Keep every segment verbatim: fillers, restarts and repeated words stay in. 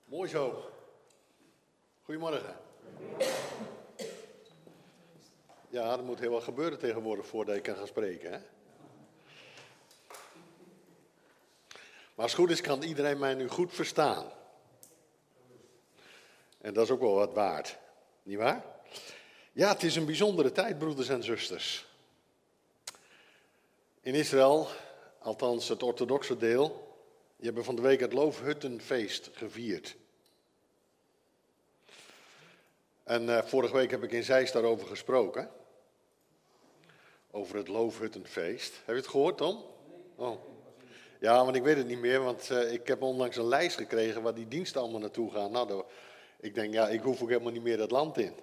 Mooi zo. Goedemorgen. Ja, er moet heel wat gebeuren tegenwoordig voordat ik kan gaan spreken, hè? Maar als het goed is, kan iedereen mij nu goed verstaan. En dat is ook wel wat waard. Niet waar? Ja, het is een bijzondere tijd, broeders en zusters. In Israël, althans het orthodoxe deel, die hebben van de week het Loofhuttenfeest gevierd. En uh, vorige week heb ik in Zeist daarover gesproken. Over het Loofhuttenfeest. Heb je het gehoord, Tom? Oh. Ja, want ik weet het niet meer, want uh, ik heb onlangs een lijst gekregen waar die diensten allemaal naartoe gaan. Nou, dan, ik denk, ja, ik hoef ook helemaal niet meer dat land in.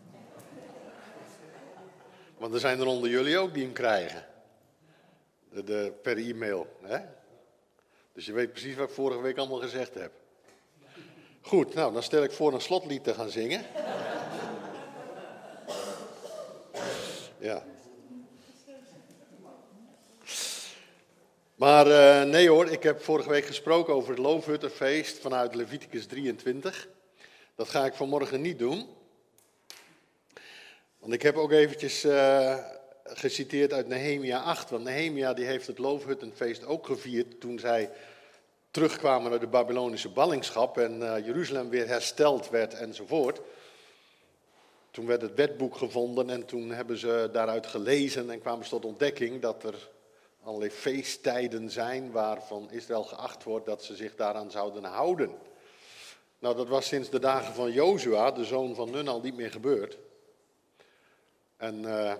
Want er zijn er onder jullie ook die hem krijgen. De, de, per e-mail, hè? Dus je weet precies wat ik vorige week allemaal gezegd heb. Goed, nou, dan stel ik voor een slotlied te gaan zingen. Ja. Maar uh, nee hoor, ik heb vorige week gesproken over het Loofhuttenfeest vanuit Leviticus drieëntwintig. Dat ga ik vanmorgen niet doen. Want ik heb ook eventjes uh, geciteerd uit Nehemia acht. Want Nehemia die heeft het Loofhuttenfeest ook gevierd toen zij terugkwamen uit de Babylonische ballingschap en uh, Jeruzalem weer hersteld werd enzovoort. Toen werd het wetboek gevonden en toen hebben ze daaruit gelezen en kwamen ze tot ontdekking dat er allerlei feesttijden zijn waarvan Israël geacht wordt dat ze zich daaraan zouden houden. Nou, dat was sinds de dagen van Jozua, de zoon van Nun, al niet meer gebeurd. En, uh,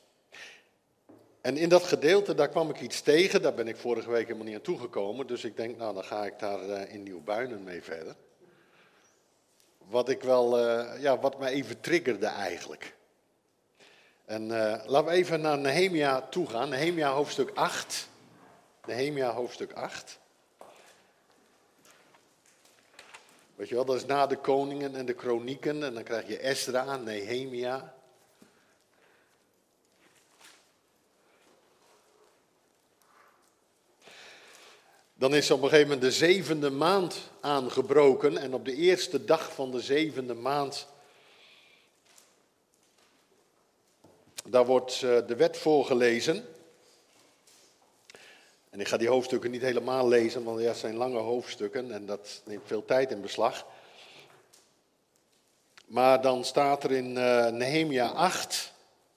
en in dat gedeelte, daar kwam ik iets tegen, daar ben ik vorige week helemaal niet aan toegekomen. Dus ik denk, nou, dan ga ik daar uh, in Nieuwbuinen mee verder. Wat ik wel, uh, ja, wat mij even triggerde eigenlijk. En uh, laten we even naar Nehemia toe gaan. Nehemia hoofdstuk acht. Nehemia hoofdstuk acht. Weet je wel, dat is na de koningen en de kronieken. En dan krijg je Esdra, Nehemia. Dan is op een gegeven moment de zevende maand aangebroken. En op de eerste dag van de zevende maand, daar wordt de wet voorgelezen. En ik ga die hoofdstukken niet helemaal lezen, want ja, het zijn lange hoofdstukken en dat neemt veel tijd in beslag. Maar dan staat er in uh, Nehemia acht...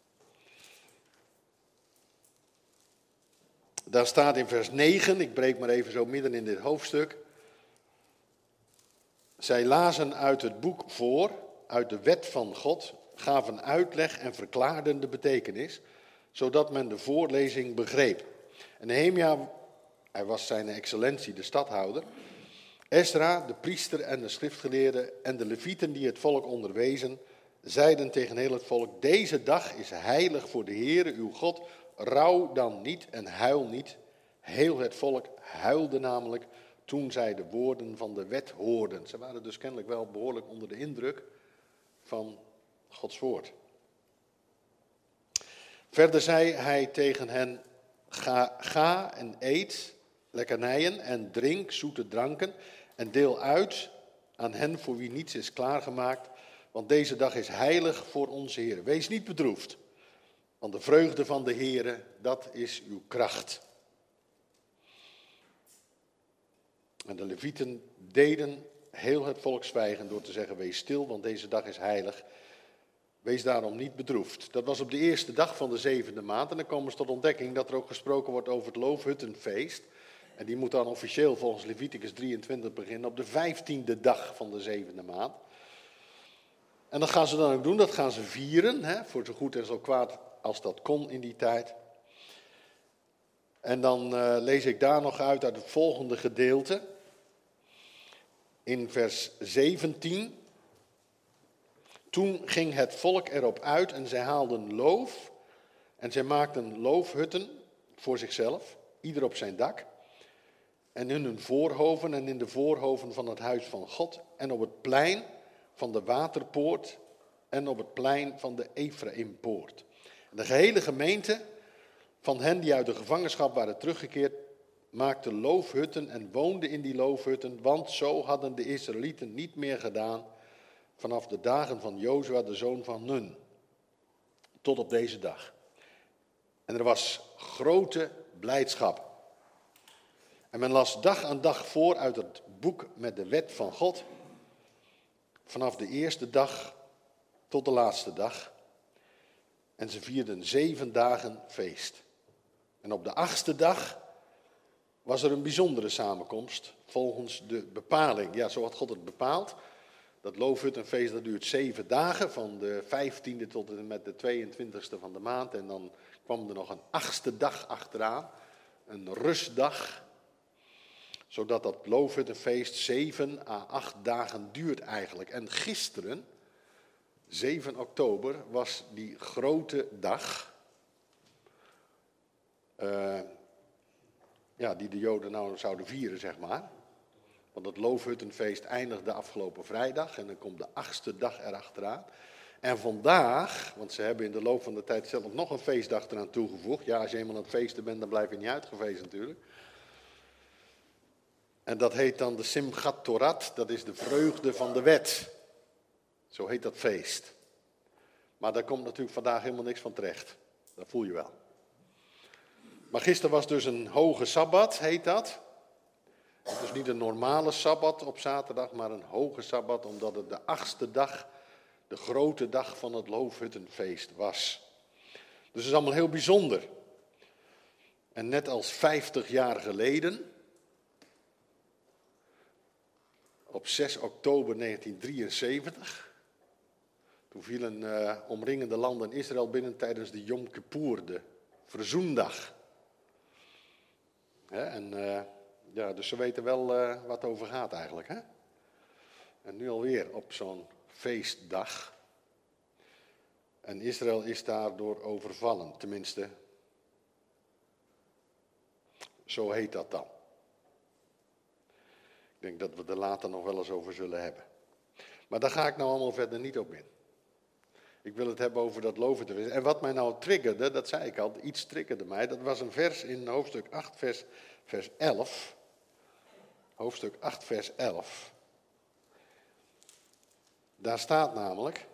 Daar staat in vers negen, ik breek maar even zo midden in dit hoofdstuk. Zij lazen uit het boek voor, uit de wet van God, gaven uitleg en verklaarden de betekenis, zodat men de voorlezing begreep. En Nehemia, hij was zijn excellentie, de stadhouder. Esdra, de priester en de schriftgeleerde en de levieten die het volk onderwezen, zeiden tegen heel het volk, deze dag is heilig voor de Heere uw God. Rouw dan niet en huil niet. Heel het volk huilde namelijk toen zij de woorden van de wet hoorden. Ze waren dus kennelijk wel behoorlijk onder de indruk van Gods woord. Verder zei hij tegen hen, ga, ga en eet lekkernijen en drink zoete dranken en deel uit aan hen voor wie niets is klaargemaakt, want deze dag is heilig voor onze Heer. Wees niet bedroefd. Want de vreugde van de Heere, dat is uw kracht. En de levieten deden heel het volk zwijgen door te zeggen, wees stil, want deze dag is heilig. Wees daarom niet bedroefd. Dat was op de eerste dag van de zevende maand. En dan komen ze tot ontdekking dat er ook gesproken wordt over het Loofhuttenfeest. En die moet dan officieel volgens Leviticus drieëntwintig beginnen op de vijftiende dag van de zevende maand. En dat gaan ze dan ook doen, dat gaan ze vieren, hè, voor zo goed en zo kwaad als dat kon in die tijd. En dan uh, lees ik daar nog uit uit het volgende gedeelte. In vers zeventien. Toen ging het volk erop uit en zij haalden loof. En zij maakten loofhutten voor zichzelf, ieder op zijn dak. En in hun voorhoven en in de voorhoven van het huis van God. En op het plein van de waterpoort en op het plein van de Efraïmpoort. De gehele gemeente van hen die uit de gevangenschap waren teruggekeerd, maakte loofhutten en woonde in die loofhutten, want zo hadden de Israëlieten niet meer gedaan vanaf de dagen van Jozua, de zoon van Nun, tot op deze dag. En er was grote blijdschap. En men las dag aan dag voor uit het boek met de wet van God, vanaf de eerste dag tot de laatste dag. En ze vierden zeven dagen feest. En op de achtste dag was er een bijzondere samenkomst, volgens de bepaling. Ja, zo had God het bepaald. Dat loofhuttenfeest dat duurt zeven dagen, van de vijftiende tot en met de tweeëntwintigste van de maand. En dan kwam er nog een achtste dag achteraan, een rustdag. Zodat dat loofhuttenfeest zeven à acht dagen duurt eigenlijk. En gisteren, zeven oktober, was die grote dag. Uh, ja, die de Joden nou zouden vieren, zeg maar. Want het loofhuttenfeest eindigde afgelopen vrijdag en dan komt de achtste dag erachteraan. En vandaag, want ze hebben in de loop van de tijd zelf nog een feestdag eraan toegevoegd. Ja, als je eenmaal aan het feesten bent, dan blijf je niet uitgefeest natuurlijk. En dat heet dan de Simchat Torat, dat is de vreugde van de wet. Zo heet dat feest. Maar daar komt natuurlijk vandaag helemaal niks van terecht. Dat voel je wel. Maar gisteren was dus een hoge sabbat, heet dat. Het is niet een normale sabbat op zaterdag, maar een hoge sabbat, omdat het de achtste dag, de grote dag van het loofhuttenfeest was. Dus het is allemaal heel bijzonder. En net als vijftig jaar geleden, op zes oktober negentien drieënzeventig, toen vielen uh, omringende landen Israël binnen tijdens de Yom Kippur, de verzoendag. He, en uh, ja, dus ze weten wel uh, wat het over gaat eigenlijk. Hè? En nu alweer op zo'n feestdag. En Israël is daardoor overvallen, tenminste, zo heet dat dan. Ik denk dat we er later nog wel eens over zullen hebben. Maar daar ga ik nou allemaal verder niet op in. Ik wil het hebben over dat loofhuttenfeest. En wat mij nou triggerde, dat zei ik al, iets triggerde mij. Dat was een vers in hoofdstuk acht, vers, vers elf. Hoofdstuk acht, vers elf. Daar staat namelijk,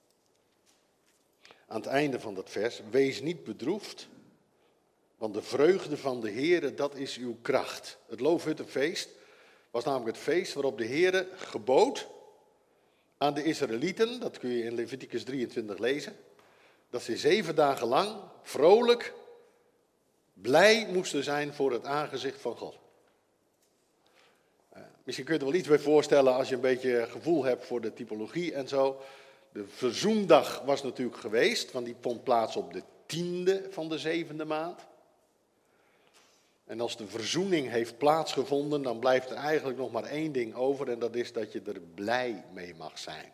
aan het einde van dat vers, wees niet bedroefd, want de vreugde van de Heere, dat is uw kracht. Het loofhuttenfeest was namelijk het feest waarop de Heere gebood aan de Israëlieten, dat kun je in Leviticus drieëntwintig lezen, dat ze zeven dagen lang vrolijk, blij moesten zijn voor het aangezicht van God. Uh, misschien kun je er wel iets bij voorstellen als je een beetje gevoel hebt voor de typologie en zo. De verzoendag was natuurlijk geweest, want die vond plaats op de tiende van de zevende maand. En als de verzoening heeft plaatsgevonden, dan blijft er eigenlijk nog maar één ding over en dat is dat je er blij mee mag zijn.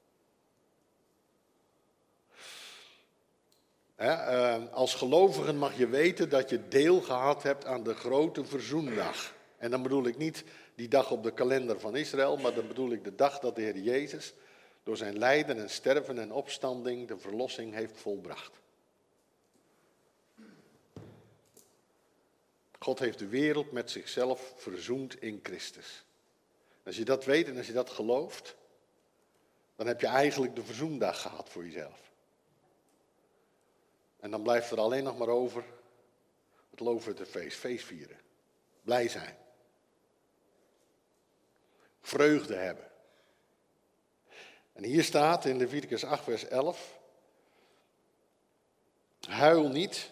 He, uh, als gelovigen mag je weten dat je deel gehad hebt aan de grote verzoendag. En dan bedoel ik niet die dag op de kalender van Israël, maar dan bedoel ik de dag dat de Heer Jezus door zijn lijden en sterven en opstanding de verlossing heeft volbracht. God heeft de wereld met zichzelf verzoend in Christus. Als je dat weet en als je dat gelooft, dan heb je eigenlijk de verzoendag gehad voor jezelf. En dan blijft er alleen nog maar over het loofhuttenfeest, feest vieren. Blij zijn. Vreugde hebben. En hier staat in Leviticus acht vers elf, huil niet,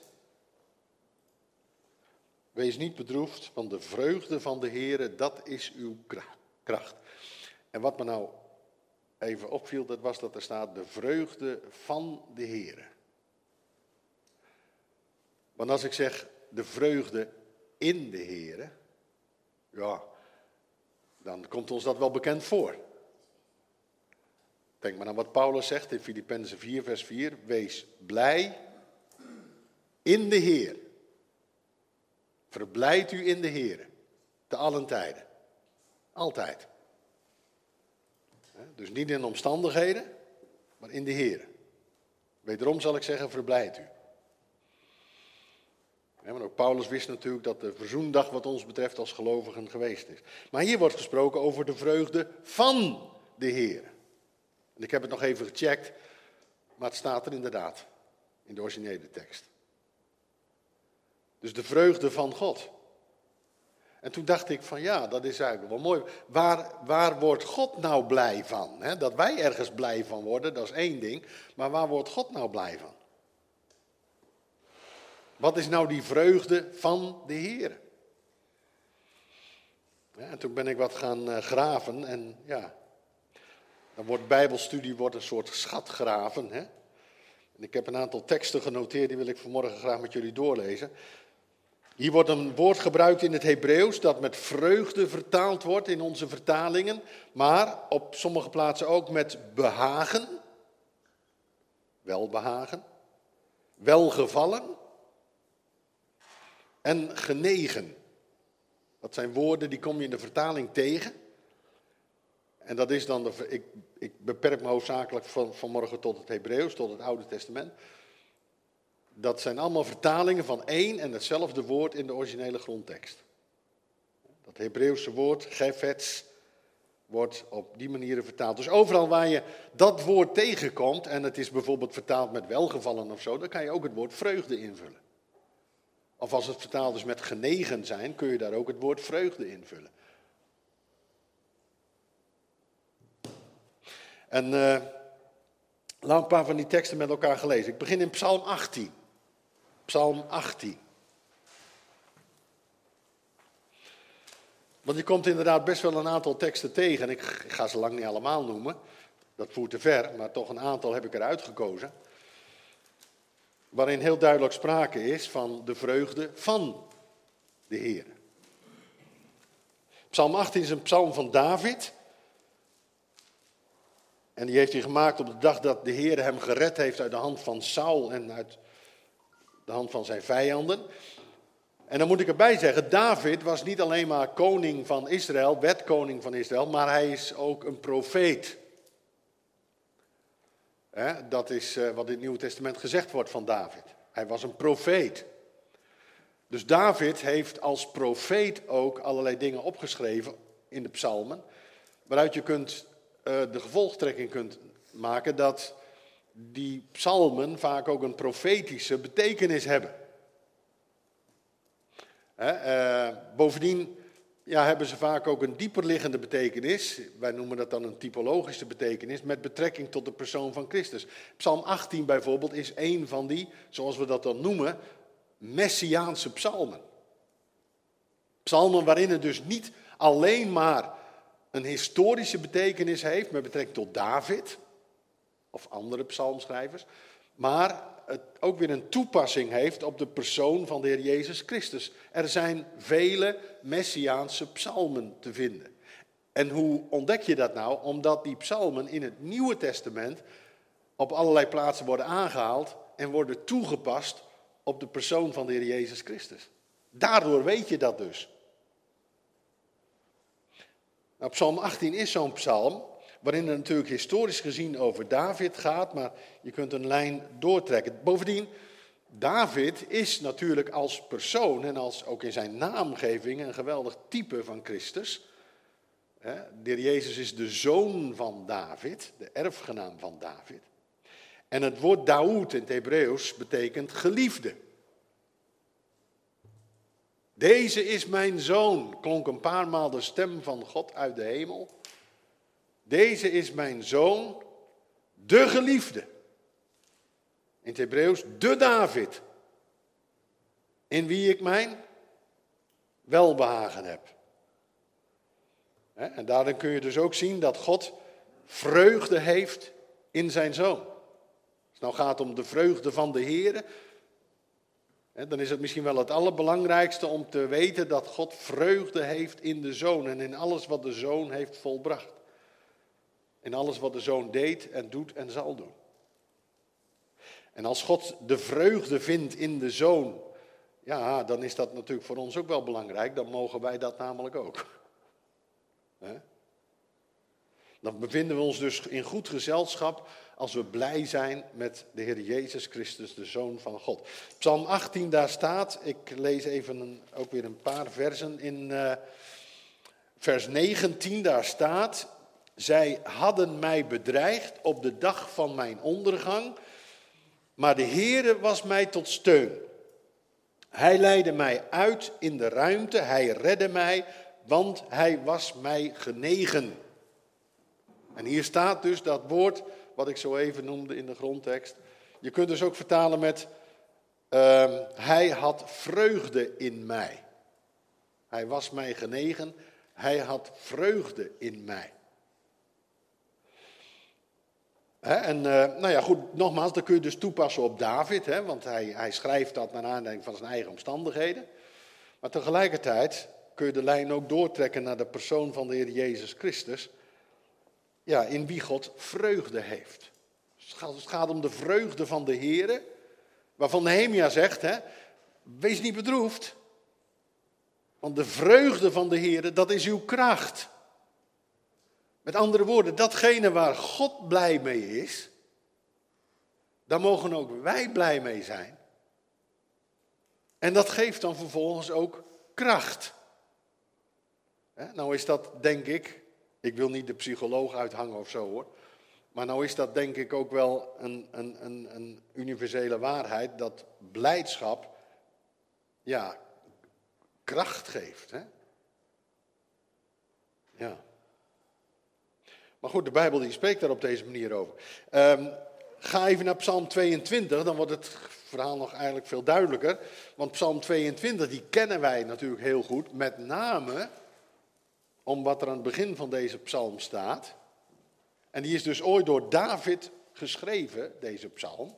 wees niet bedroefd, want de vreugde van de Heere, dat is uw kracht. En wat me nou even opviel, dat was dat er staat de vreugde van de Heere. Want als ik zeg de vreugde in de Heere, ja, dan komt ons dat wel bekend voor. Denk maar aan wat Paulus zegt in Filippenzen vier vers vier, wees blij in de Heer. Verblijd u in de Heer, te allen tijden. Altijd. Dus niet in omstandigheden, maar in de Heer. Wederom zal ik zeggen, verblijd u. Ja, maar ook Paulus wist natuurlijk dat de verzoendag wat ons betreft als gelovigen geweest is. Maar hier wordt gesproken over de vreugde van de Heer. En ik heb het nog even gecheckt, maar het staat er inderdaad in de originele tekst. Dus de vreugde van God. En toen dacht ik van ja, dat is eigenlijk wel mooi. Waar, waar wordt God nou blij van? He, dat wij ergens blij van worden, dat is één ding. Maar waar wordt God nou blij van? Wat is nou die vreugde van de Heer? Ja, en toen ben ik wat gaan uh, graven en ja, dan wordt bijbelstudie wordt een soort schatgraven. Hè? En ik heb een aantal teksten genoteerd, die wil ik vanmorgen graag met jullie doorlezen. Hier wordt een woord gebruikt in het Hebreeuws dat met vreugde vertaald wordt in onze vertalingen, maar op sommige plaatsen ook met behagen, welbehagen, welgevallen en genegen. Dat zijn woorden die kom je in de vertaling tegen. En dat is dan, de, ik, ik beperk me hoofdzakelijk van, vanmorgen tot het Hebreeuws, tot het Oude Testament. Dat zijn allemaal vertalingen van één en hetzelfde woord in de originele grondtekst. Dat Hebreeuwse woord, gefets, wordt op die manier vertaald. Dus overal waar je dat woord tegenkomt, en het is bijvoorbeeld vertaald met welgevallen of zo, dan kan je ook het woord vreugde invullen. Of als het vertaald is met genegen zijn, kun je daar ook het woord vreugde invullen. En uh, laat een paar van die teksten met elkaar gelezen. Ik begin in Psalm achttien. Psalm achttien. Want je komt inderdaad best wel een aantal teksten tegen. En ik ga ze lang niet allemaal noemen. Dat voert te ver, maar toch een aantal heb ik eruit gekozen. Waarin heel duidelijk sprake is van de vreugde van de Heer. Psalm achttien is een psalm van David. En die heeft hij gemaakt op de dag dat de Heer hem gered heeft uit de hand van Saul en uit de hand van zijn vijanden. En dan moet ik erbij zeggen, David was niet alleen maar koning van Israël, wetkoning van Israël, maar hij is ook een profeet. He, dat is uh, wat in het Nieuwe Testament gezegd wordt van David. Hij was een profeet. Dus David heeft als profeet ook allerlei dingen opgeschreven in de psalmen, waaruit je kunt, uh, de gevolgtrekking kunt maken dat die psalmen vaak ook een profetische betekenis hebben. He, uh, bovendien ja, hebben ze vaak ook een dieperliggende betekenis. Wij noemen dat dan een typologische betekenis met betrekking tot de persoon van Christus. Psalm achttien bijvoorbeeld is een van die, zoals we dat dan noemen, messiaanse psalmen. Psalmen waarin het dus niet alleen maar een historische betekenis heeft met betrekking tot David of andere psalmschrijvers, maar het ook weer een toepassing heeft op de persoon van de Heer Jezus Christus. Er zijn vele messiaanse psalmen te vinden. En hoe ontdek je dat nou? Omdat die psalmen in het Nieuwe Testament op allerlei plaatsen worden aangehaald en worden toegepast op de persoon van de Heer Jezus Christus. Daardoor weet je dat dus. Nou, Psalm achttien is zo'n psalm waarin het natuurlijk historisch gezien over David gaat, maar je kunt een lijn doortrekken. Bovendien, David is natuurlijk als persoon en als ook in zijn naamgeving een geweldig type van Christus. De Heer Jezus is de zoon van David, de erfgenaam van David. En het woord Daoed in het Hebreeuws betekent geliefde. Deze is mijn zoon, klonk een paar maal de stem van God uit de hemel. Deze is mijn zoon, de geliefde. In het Hebreeuws, de David. In wie ik mijn welbehagen heb. En daarin kun je dus ook zien dat God vreugde heeft in zijn zoon. Als het nou gaat om de vreugde van de Heer, dan is het misschien wel het allerbelangrijkste om te weten dat God vreugde heeft in de zoon en in alles wat de zoon heeft volbracht. In alles wat de zoon deed en doet en zal doen. En als God de vreugde vindt in de zoon, ja, dan is dat natuurlijk voor ons ook wel belangrijk. Dan mogen wij dat namelijk ook. He? Dan bevinden we ons dus in goed gezelschap als we blij zijn met de Heer Jezus Christus, de Zoon van God. Psalm achttien, daar staat, ik lees even een, ook weer een paar versen in uh, vers negentien, daar staat: zij hadden mij bedreigd op de dag van mijn ondergang, maar de Heere was mij tot steun. Hij leidde mij uit in de ruimte, hij redde mij, want hij was mij genegen. En hier staat dus dat woord wat ik zo even noemde in de grondtekst. Je kunt dus ook vertalen met, uh, hij had vreugde in mij. Hij was mij genegen, hij had vreugde in mij. He, en uh, nou ja, goed, nogmaals, dat kun je dus toepassen op David, he, want hij, hij schrijft dat naar aanleiding van zijn eigen omstandigheden. Maar tegelijkertijd kun je de lijn ook doortrekken naar de persoon van de Heer Jezus Christus, ja, in wie God vreugde heeft. Het gaat, het gaat om de vreugde van de Heere, waarvan Nehemia zegt, he, wees niet bedroefd, want de vreugde van de Heere, dat is uw kracht. Met andere woorden, datgene waar God blij mee is, daar mogen ook wij blij mee zijn. En dat geeft dan vervolgens ook kracht. He, nou is dat, denk ik, ik wil niet de psycholoog uithangen of zo hoor, maar nou is dat denk ik ook wel een, een, een, een universele waarheid, dat blijdschap, ja, kracht geeft. Hè? Ja. Maar goed, de Bijbel die spreekt daar op deze manier over. Um, ga even naar Psalm tweeëntwintig, dan wordt het verhaal nog eigenlijk veel duidelijker. Want Psalm tweeëntwintig, die kennen wij natuurlijk heel goed, met name om wat er aan het begin van deze psalm staat. En die is dus ooit door David geschreven, deze psalm.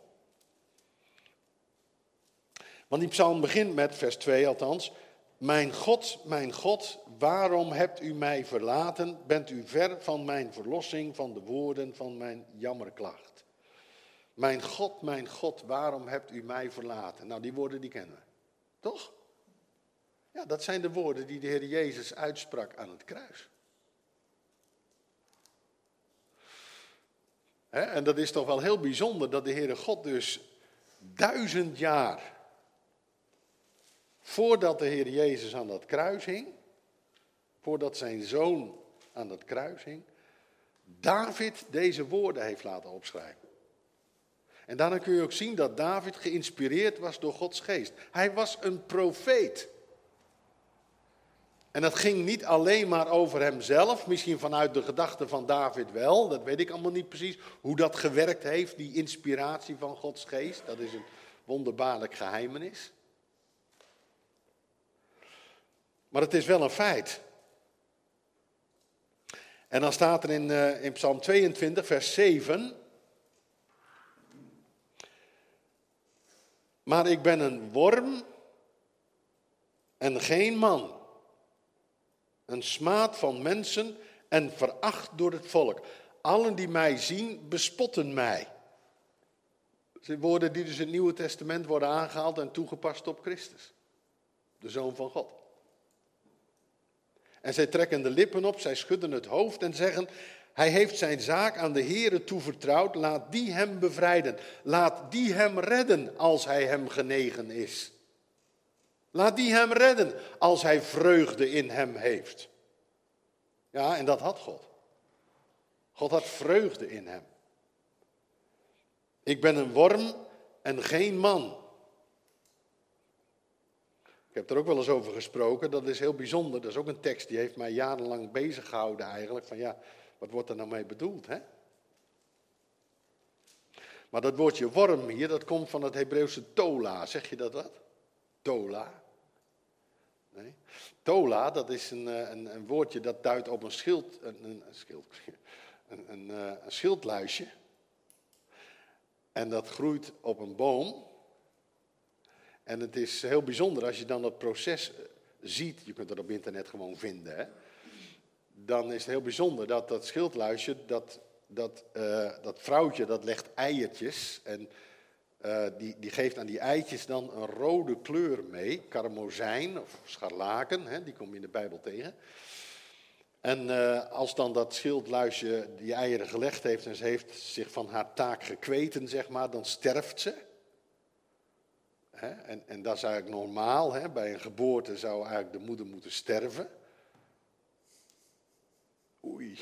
Want die psalm begint met, vers twee althans: mijn God, mijn God, waarom hebt u mij verlaten? Bent u ver van mijn verlossing, van de woorden van mijn jammerklacht? Mijn God, mijn God, waarom hebt u mij verlaten? Nou, die woorden die kennen we, toch? Ja, dat zijn de woorden die de Heer Jezus uitsprak aan het kruis. He, en dat is toch wel heel bijzonder dat de Heere God dus duizend jaar voordat de Heer Jezus aan dat kruis hing, voordat zijn zoon aan dat kruis hing, David deze woorden heeft laten opschrijven. En daarna kun je ook zien dat David geïnspireerd was door Gods geest. Hij was een profeet. En dat ging niet alleen maar over hemzelf, misschien vanuit de gedachten van David wel, dat weet ik allemaal niet precies, hoe dat gewerkt heeft, die inspiratie van Gods geest. Dat is een wonderbaarlijk geheimenis. Maar het is wel een feit. En dan staat er in, uh, in Psalm tweeëntwintig, vers zeven. Maar ik ben een worm en geen man. Een smaad van mensen en veracht door het volk. Allen die mij zien, bespotten mij. Dat zijn woorden die dus in het Nieuwe Testament worden aangehaald en toegepast op Christus. De Zoon van God. En zij trekken de lippen op, zij schudden het hoofd en zeggen: hij heeft zijn zaak aan de Heere toevertrouwd, laat die hem bevrijden. Laat die hem redden als hij hem genegen is. Laat die hem redden als hij vreugde in hem heeft. Ja, en dat had God. God had vreugde in hem. Ik ben een worm en geen man. Ik heb er ook wel eens over gesproken, dat is heel bijzonder. Dat is ook een tekst die heeft mij jarenlang bezig gehouden eigenlijk. Van ja, wat wordt er nou mee bedoeld, hè? Maar dat woordje worm hier, dat komt van het Hebreeuwse tola. Zeg je dat wat? Tola? Nee. Tola, dat is een, een, een woordje dat duidt op een schild, een, een, schild, een, een, een schildluisje. En dat groeit op een boom. En het is heel bijzonder als je dan dat proces ziet, je kunt dat op internet gewoon vinden, hè? Dan is het heel bijzonder dat dat schildluisje, dat, dat, uh, dat vrouwtje, dat legt eiertjes en uh, die, die geeft aan die eitjes dan een rode kleur mee, karmozijn of scharlaken, hè? Die kom je in de Bijbel tegen. En uh, als dan dat schildluisje die eieren gelegd heeft en ze heeft zich van haar taak gekweten, zeg maar, dan sterft ze. Hè? En, en dat is eigenlijk normaal. Hè? Bij een geboorte zou eigenlijk de moeder moeten sterven. Oei.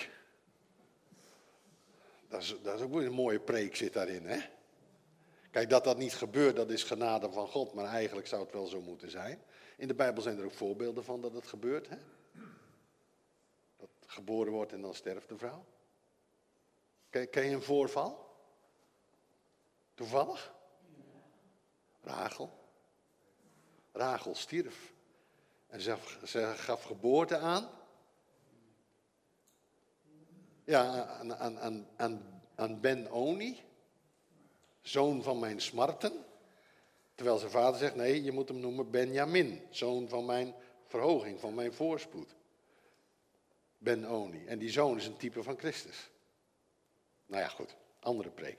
Dat is, dat is ook weer een mooie preek zit daarin, hè? Kijk, dat dat niet gebeurt, dat is genade van God, maar eigenlijk zou het wel zo moeten zijn. In de Bijbel zijn er ook voorbeelden van dat het gebeurt, hè? Dat geboren wordt en dan sterft de vrouw. Ken, ken je een voorval? Toevallig? Rachel. Rachel stierf. En ze, ze gaf geboorte aan. Ja, aan, aan, aan, aan, aan Ben-Oni. Zoon van mijn smarten. Terwijl zijn vader zegt, nee, je moet hem noemen Benjamin. Zoon van mijn verhoging, van mijn voorspoed. Ben-Oni. En die zoon is een type van Christus. Nou ja, goed. Andere preek.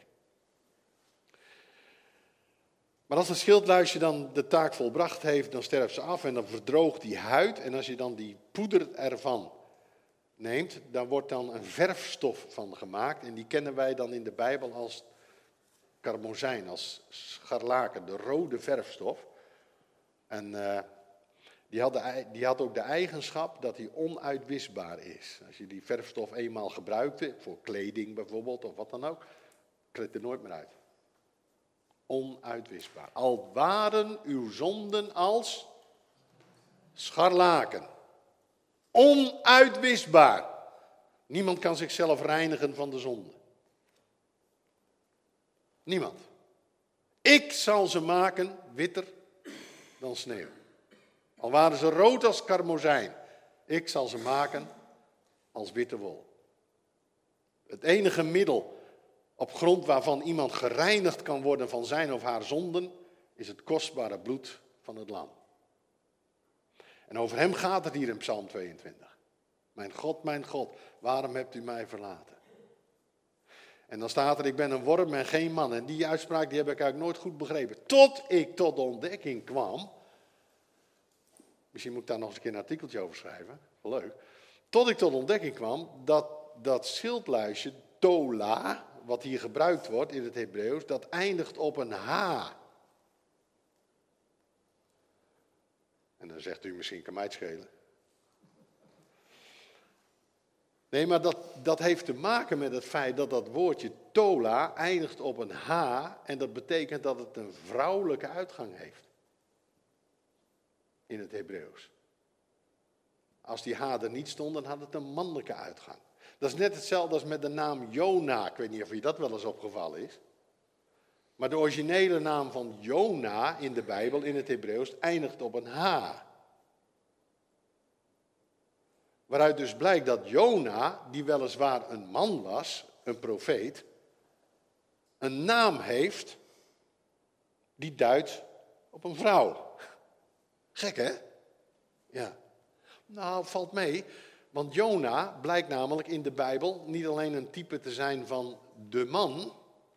Maar als het schildluisje dan de taak volbracht heeft, dan sterft ze af en dan verdroogt die huid. En als je dan die poeder ervan neemt, dan wordt dan een verfstof van gemaakt. En die kennen wij dan in de Bijbel als karmozijn, als scharlaken, de rode verfstof. En uh, die, had de, die had ook de eigenschap dat die onuitwisbaar is. Als je die verfstof eenmaal gebruikte, voor kleding bijvoorbeeld, of wat dan ook, treedt er nooit meer uit. Onuitwisbaar. Al waren uw zonden als scharlaken. Onuitwisbaar. Niemand kan zichzelf reinigen van de zonde. Niemand. Ik zal ze maken witter dan sneeuw. Al waren ze rood als karmozijn. Ik zal ze maken als witte wol. Het enige middel op grond waarvan iemand gereinigd kan worden van zijn of haar zonden, is het kostbare bloed van het lam. En over hem gaat het hier in Psalm tweeëntwintig. Mijn God, mijn God, waarom hebt u mij verlaten? En dan staat er, ik ben een worm en geen man. En die uitspraak die heb ik eigenlijk nooit goed begrepen. Tot ik tot de ontdekking kwam. Misschien moet ik daar nog eens een keer een artikeltje over schrijven. Leuk. Tot ik tot de ontdekking kwam dat dat schildluisje, tola, wat hier gebruikt wordt in het Hebreeuws, dat eindigt op een H. En dan zegt u misschien, kan mij het schelen. Nee, maar dat, dat heeft te maken met het feit dat dat woordje tola eindigt op een H. En dat betekent dat het een vrouwelijke uitgang heeft. In het Hebreeuws. Als die H er niet stond, dan had het een mannelijke uitgang. Dat is net hetzelfde als met de naam Jona. Ik weet niet of je dat wel eens opgevallen is. Maar de originele naam van Jona in de Bijbel, in het Hebreeuws, eindigt op een H. Waaruit dus blijkt dat Jona, die weliswaar een man was, een profeet, een naam heeft die duidt op een vrouw. Gek, hè? Ja. Nou, valt mee, want Jona blijkt namelijk in de Bijbel niet alleen een type te zijn van de man,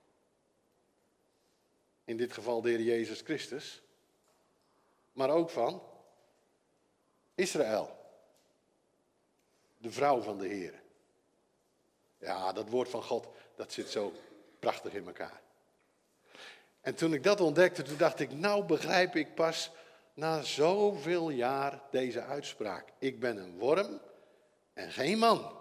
in dit geval de Heer Jezus Christus, maar ook van Israël. De vrouw van de Heer. Ja, dat woord van God, dat zit zo prachtig in elkaar. En toen ik dat ontdekte, toen dacht ik, nou begrijp ik pas na zoveel jaar deze uitspraak. Ik ben een worm en geen man.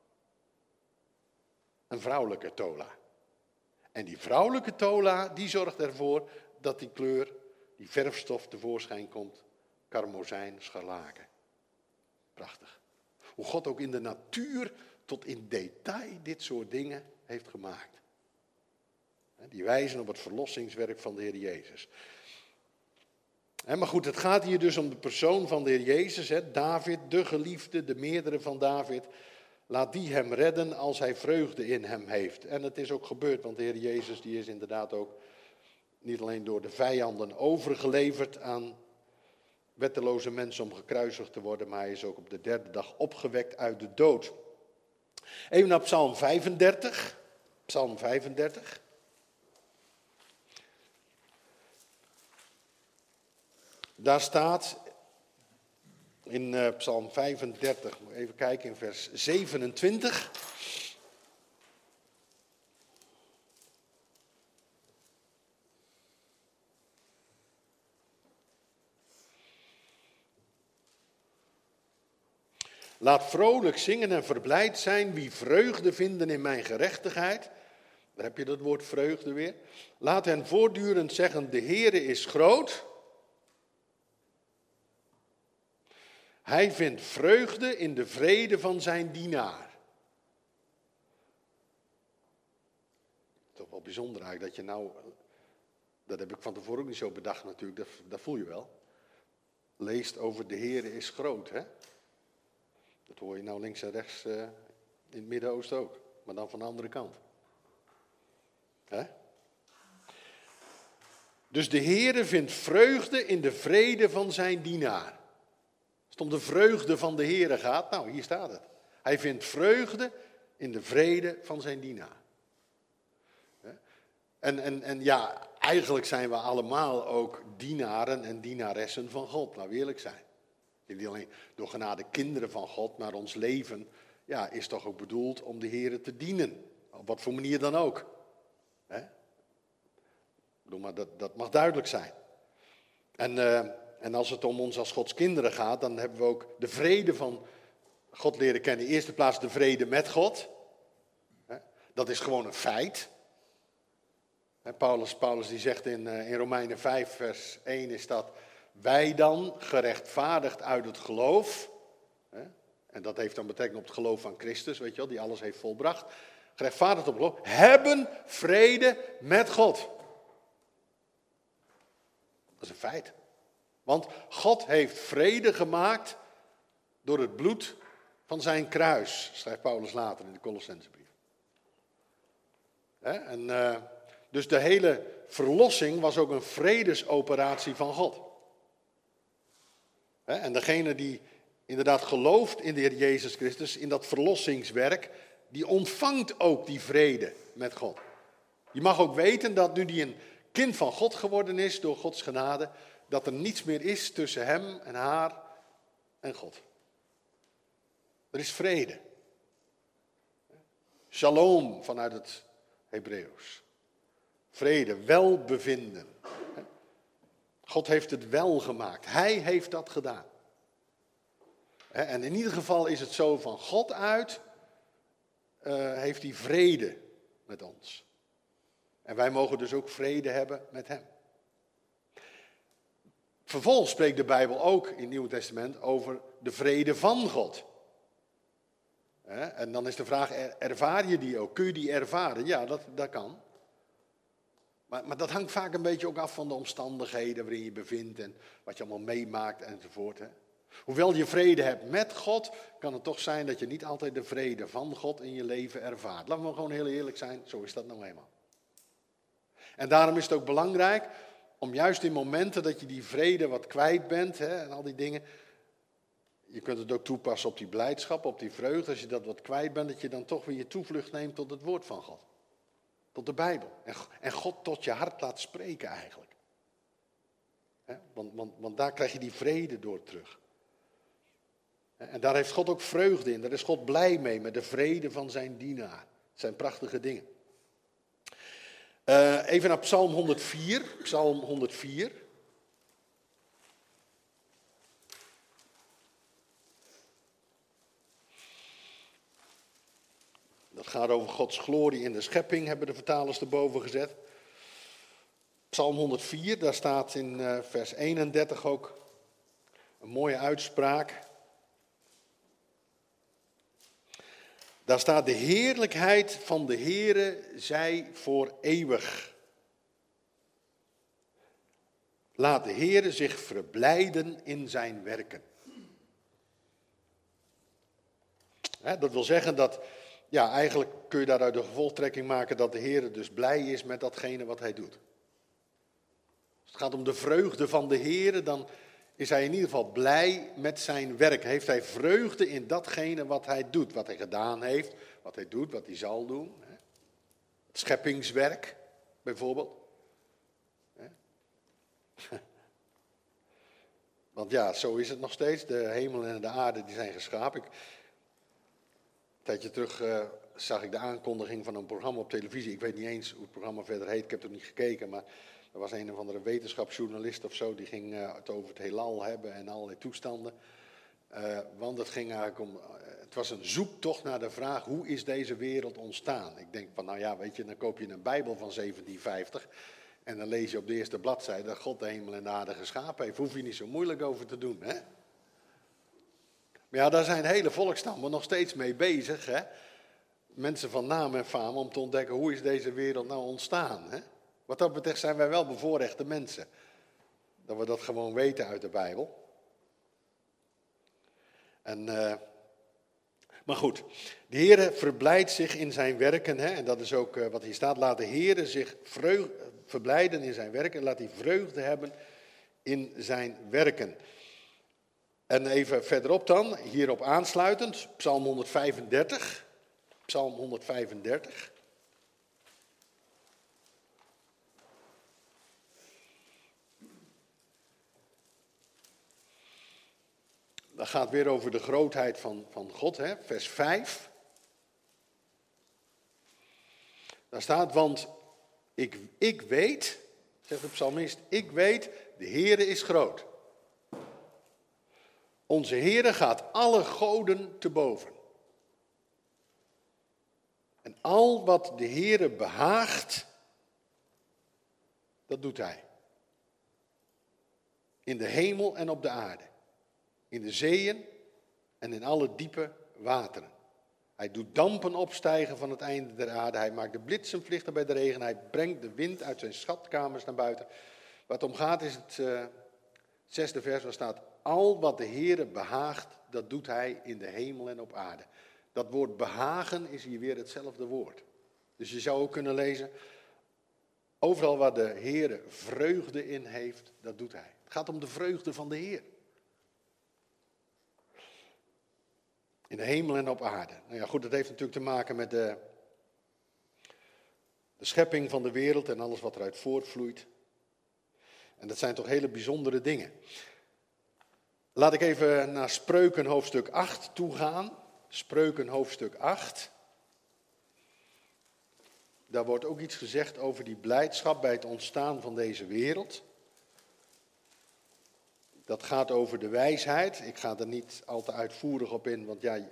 Een vrouwelijke tola. En die vrouwelijke tola, die zorgt ervoor dat die kleur, die verfstof tevoorschijn komt. Karmozijn, scharlaken. Prachtig. Hoe God ook in de natuur tot in detail dit soort dingen heeft gemaakt. Die wijzen op het verlossingswerk van de Heer Jezus. Maar goed, het gaat hier dus om de persoon van de Heer Jezus. David, de geliefde, de meerdere van David. Laat die hem redden als hij vreugde in hem heeft. En het is ook gebeurd, want de Heer Jezus die is inderdaad ook niet alleen door de vijanden overgeleverd aan wetteloze mensen om gekruisigd te worden, maar hij is ook op de derde dag opgewekt uit de dood. Even naar Psalm vijfendertig. Psalm vijfendertig. Daar staat in uh, Psalm vijfendertig, even kijken in vers zevenentwintig. Laat vrolijk zingen en verblijd zijn wie vreugde vinden in mijn gerechtigheid. Daar heb je dat woord vreugde weer. Laat hen voortdurend zeggen, de Heere is groot. Hij vindt vreugde in de vrede van zijn dienaar. Toch wel bijzonder eigenlijk dat je nou, dat heb ik van tevoren ook niet zo bedacht natuurlijk, dat, dat voel je wel. Leest over de Heere is groot, hè. Dat hoor je nou links en rechts uh, in het Midden-Oosten ook, maar dan van de andere kant. Hè? Dus de Heere vindt vreugde in de vrede van zijn dienaar. Als het om de vreugde van de Heere gaat, nou hier staat het. Hij vindt vreugde in de vrede van zijn dienaar. En, en, en ja, eigenlijk zijn we allemaal ook dienaren en dienaressen van God, laten we eerlijk zijn. Niet alleen door genade kinderen van God, maar ons leven ja, is toch ook bedoeld om de Heere te dienen. Op wat voor manier dan ook. Hè? Maar dat, dat mag duidelijk zijn. En, uh, en als het om ons als Gods kinderen gaat, dan hebben we ook de vrede van God leren kennen. In de eerste plaats de vrede met God. Hè? Dat is gewoon een feit. Hè, Paulus, Paulus die zegt in, uh, in Romeinen vijf vers één is dat... Wij dan, gerechtvaardigd uit het geloof, hè, en dat heeft dan betrekking op het geloof van Christus, weet je wel, die alles heeft volbracht. Gerechtvaardigd op het geloof, hebben vrede met God. Dat is een feit. Want God heeft vrede gemaakt door het bloed van zijn kruis, schrijft Paulus later in de Colossensebrief. Hè, en, uh, dus de hele verlossing was ook een vredesoperatie van God. En degene die inderdaad gelooft in de Heer Jezus Christus, in dat verlossingswerk, die ontvangt ook die vrede met God. Je mag ook weten dat nu die een kind van God geworden is door Gods genade, dat er niets meer is tussen hem en haar en God. Er is vrede. Shalom vanuit het Hebreeuws. Vrede, welbevinden. God heeft het wel gemaakt. Hij heeft dat gedaan. En in ieder geval is het zo van God uit, uh, heeft hij vrede met ons. En wij mogen dus ook vrede hebben met hem. Vervolgens spreekt de Bijbel ook in het Nieuwe Testament over de vrede van God. En dan is de vraag, ervaar je die ook? Kun je die ervaren? Ja, dat, dat kan. Maar, maar dat hangt vaak een beetje ook af van de omstandigheden waarin je bevindt en wat je allemaal meemaakt enzovoort. Hè. Hoewel je vrede hebt met God, kan het toch zijn dat je niet altijd de vrede van God in je leven ervaart. Laten we gewoon heel eerlijk zijn, zo is dat nou eenmaal. En daarom is het ook belangrijk om juist in momenten dat je die vrede wat kwijt bent, hè, en al die dingen. Je kunt het ook toepassen op die blijdschap, op die vreugde. Als je dat wat kwijt bent, dat je dan toch weer je toevlucht neemt tot het woord van God. Tot de Bijbel. En God tot je hart laat spreken eigenlijk. He, want, want, want daar krijg je die vrede door terug. En daar heeft God ook vreugde in. Daar is God blij mee met de vrede van zijn dienaar. Het zijn prachtige dingen. Uh, even naar Psalm honderdvier. Psalm honderdvier. Dat gaat over Gods glorie in de schepping, hebben de vertalers erboven gezet. Psalm honderdvier, daar staat in uh, vers eenendertig ook een mooie uitspraak. Daar staat: de heerlijkheid van de Heere zij voor eeuwig. Laat de Heere zich verblijden in zijn werken. He, dat wil zeggen dat, ja, eigenlijk kun je daaruit de gevolgtrekking maken dat de Heere dus blij is met datgene wat hij doet. Als het gaat om de vreugde van de Heere, dan is hij in ieder geval blij met zijn werk. Heeft hij vreugde in datgene wat hij doet, wat hij gedaan heeft, wat hij doet, wat hij zal doen. Het scheppingswerk, bijvoorbeeld. Want ja, zo is het nog steeds. De hemel en de aarde die zijn geschapen. Ik, een tijdje terug uh, zag ik de aankondiging van een programma op televisie. Ik weet niet eens hoe het programma verder heet. Ik heb er niet gekeken, maar er was een of andere wetenschapsjournalist of zo. Die ging uh, het over het heelal hebben en allerlei toestanden. Uh, want het ging eigenlijk om, uh, het was een zoektocht naar de vraag, hoe is deze wereld ontstaan? Ik denk van, nou ja, weet je, dan koop je een Bijbel van zeventien vijftig en dan lees je op de eerste bladzijde dat God de hemel en de aarde geschapen heeft. Hoef je niet zo moeilijk over te doen, hè? Maar ja, daar zijn hele volkstammen nog steeds mee bezig, hè? Mensen van naam en faam om te ontdekken, hoe is deze wereld nou ontstaan, hè? Wat dat betreft zijn wij wel bevoorrechte mensen. Dat we dat gewoon weten uit de Bijbel. En, uh, maar goed, de Heere verblijdt zich in zijn werken. Hè, en dat is ook uh, wat hier staat. Laat de Heere zich vreug, verblijden in zijn werken. Laat hij vreugde hebben in zijn werken. En even verderop dan, hierop aansluitend, Psalm honderdvijfendertig. Psalm honderdvijfendertig. Dat gaat weer over de grootheid van, van God, hè? Vers vijf. Daar staat, want ik, ik weet, zegt de psalmist, ik weet, de Heere is groot. Onze Heere gaat alle goden te boven. En al wat de Heere behaagt, dat doet hij. In de hemel en op de aarde. In de zeeën en in alle diepe wateren. Hij doet dampen opstijgen van het einde der aarde. Hij maakt de bliksem vliegen bij de regen. Hij brengt de wind uit zijn schatkamers naar buiten. Wat het om gaat is het uh, zesde vers waar staat, al wat de Heere behaagt, dat doet hij in de hemel en op aarde. Dat woord behagen is hier weer hetzelfde woord. Dus je zou ook kunnen lezen, overal waar de Heere vreugde in heeft, dat doet hij. Het gaat om de vreugde van de Heer. In de hemel en op aarde. Nou ja, goed, dat heeft natuurlijk te maken met de, de schepping van de wereld en alles wat eruit voortvloeit. En dat zijn toch hele bijzondere dingen. Laat ik even naar Spreuken hoofdstuk acht toe gaan. Spreuken hoofdstuk acht. Daar wordt ook iets gezegd over die blijdschap bij het ontstaan van deze wereld. Dat gaat over de wijsheid. Ik ga er niet al te uitvoerig op in, want ja,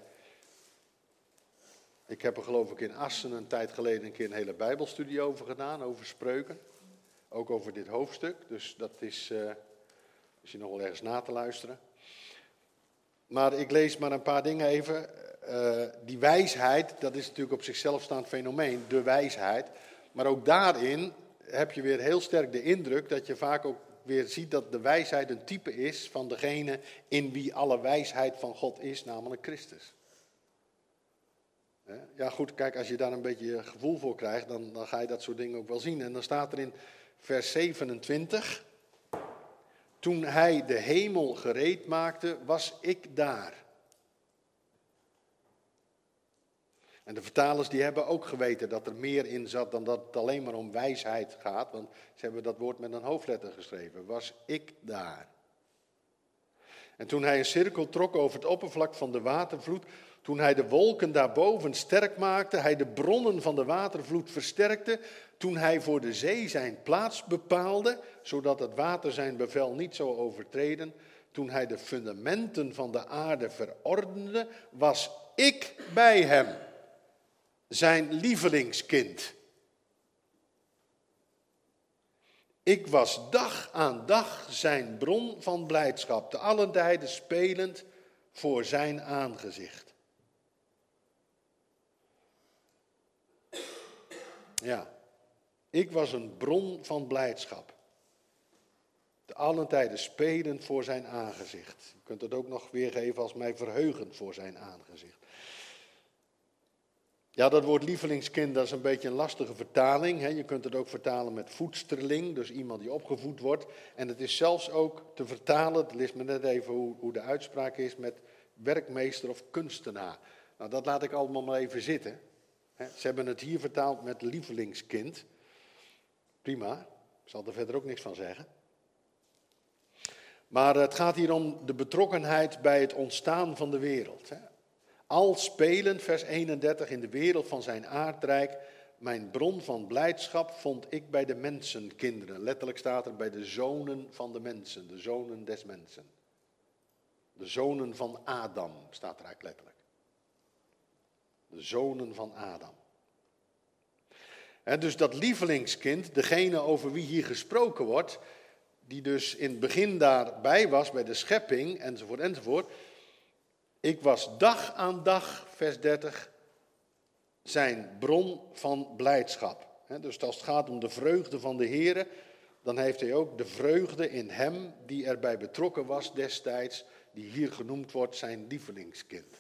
ik heb er geloof ik in Assen een tijd geleden een keer een hele bijbelstudie over gedaan, over spreuken. Ook over dit hoofdstuk, dus dat is uh, misschien nog wel ergens na te luisteren. Maar ik lees maar een paar dingen even. Uh, die wijsheid, dat is natuurlijk op zichzelf staand fenomeen, de wijsheid. Maar ook daarin heb je weer heel sterk de indruk dat je vaak ook weer ziet dat de wijsheid een type is van degene in wie alle wijsheid van God is, namelijk Christus. Ja goed, kijk, als je daar een beetje gevoel voor krijgt, dan, dan ga je dat soort dingen ook wel zien. En dan staat er in vers zevenentwintig, toen hij de hemel gereed maakte, was ik daar. En de vertalers die hebben ook geweten dat er meer in zat dan dat het alleen maar om wijsheid gaat. Want ze hebben dat woord met een hoofdletter geschreven. Was ik daar. En toen hij een cirkel trok over het oppervlak van de watervloed. Toen hij de wolken daarboven sterk maakte. Hij de bronnen van de watervloed versterkte. Toen hij voor de zee zijn plaats bepaalde. Zodat het water zijn bevel niet zou overtreden. Toen hij de fundamenten van de aarde verordende. Was ik bij hem. Zijn lievelingskind. Ik was dag aan dag zijn bron van blijdschap, te allen tijden spelend voor zijn aangezicht. Ja, ik was een bron van blijdschap, te allen tijden spelend voor zijn aangezicht. Je kunt het ook nog weergeven als mij verheugend voor zijn aangezicht. Ja, dat woord lievelingskind, dat is een beetje een lastige vertaling. Hè. Je kunt het ook vertalen met voedsterling, dus iemand die opgevoed wordt. En het is zelfs ook te vertalen, het leest me net even hoe, hoe de uitspraak is, met werkmeester of kunstenaar. Nou, dat laat ik allemaal maar even zitten. Hè. Ze hebben het hier vertaald met lievelingskind. Prima, ik zal er verder ook niks van zeggen. Maar het gaat hier om de betrokkenheid bij het ontstaan van de wereld. Hè. Al spelend, vers eenendertig, in de wereld van zijn aardrijk, mijn bron van blijdschap vond ik bij de mensenkinderen. Letterlijk staat er bij de zonen van de mensen, de zonen des mensen. De zonen van Adam, staat er eigenlijk letterlijk. De zonen van Adam. En dus dat lievelingskind, degene over wie hier gesproken wordt, die dus in het begin daarbij was bij de schepping, enzovoort, enzovoort. Ik was dag aan dag, vers dertig, zijn bron van blijdschap. Dus als het gaat om de vreugde van de Heere, dan heeft hij ook de vreugde in hem die erbij betrokken was destijds, die hier genoemd wordt zijn lievelingskind.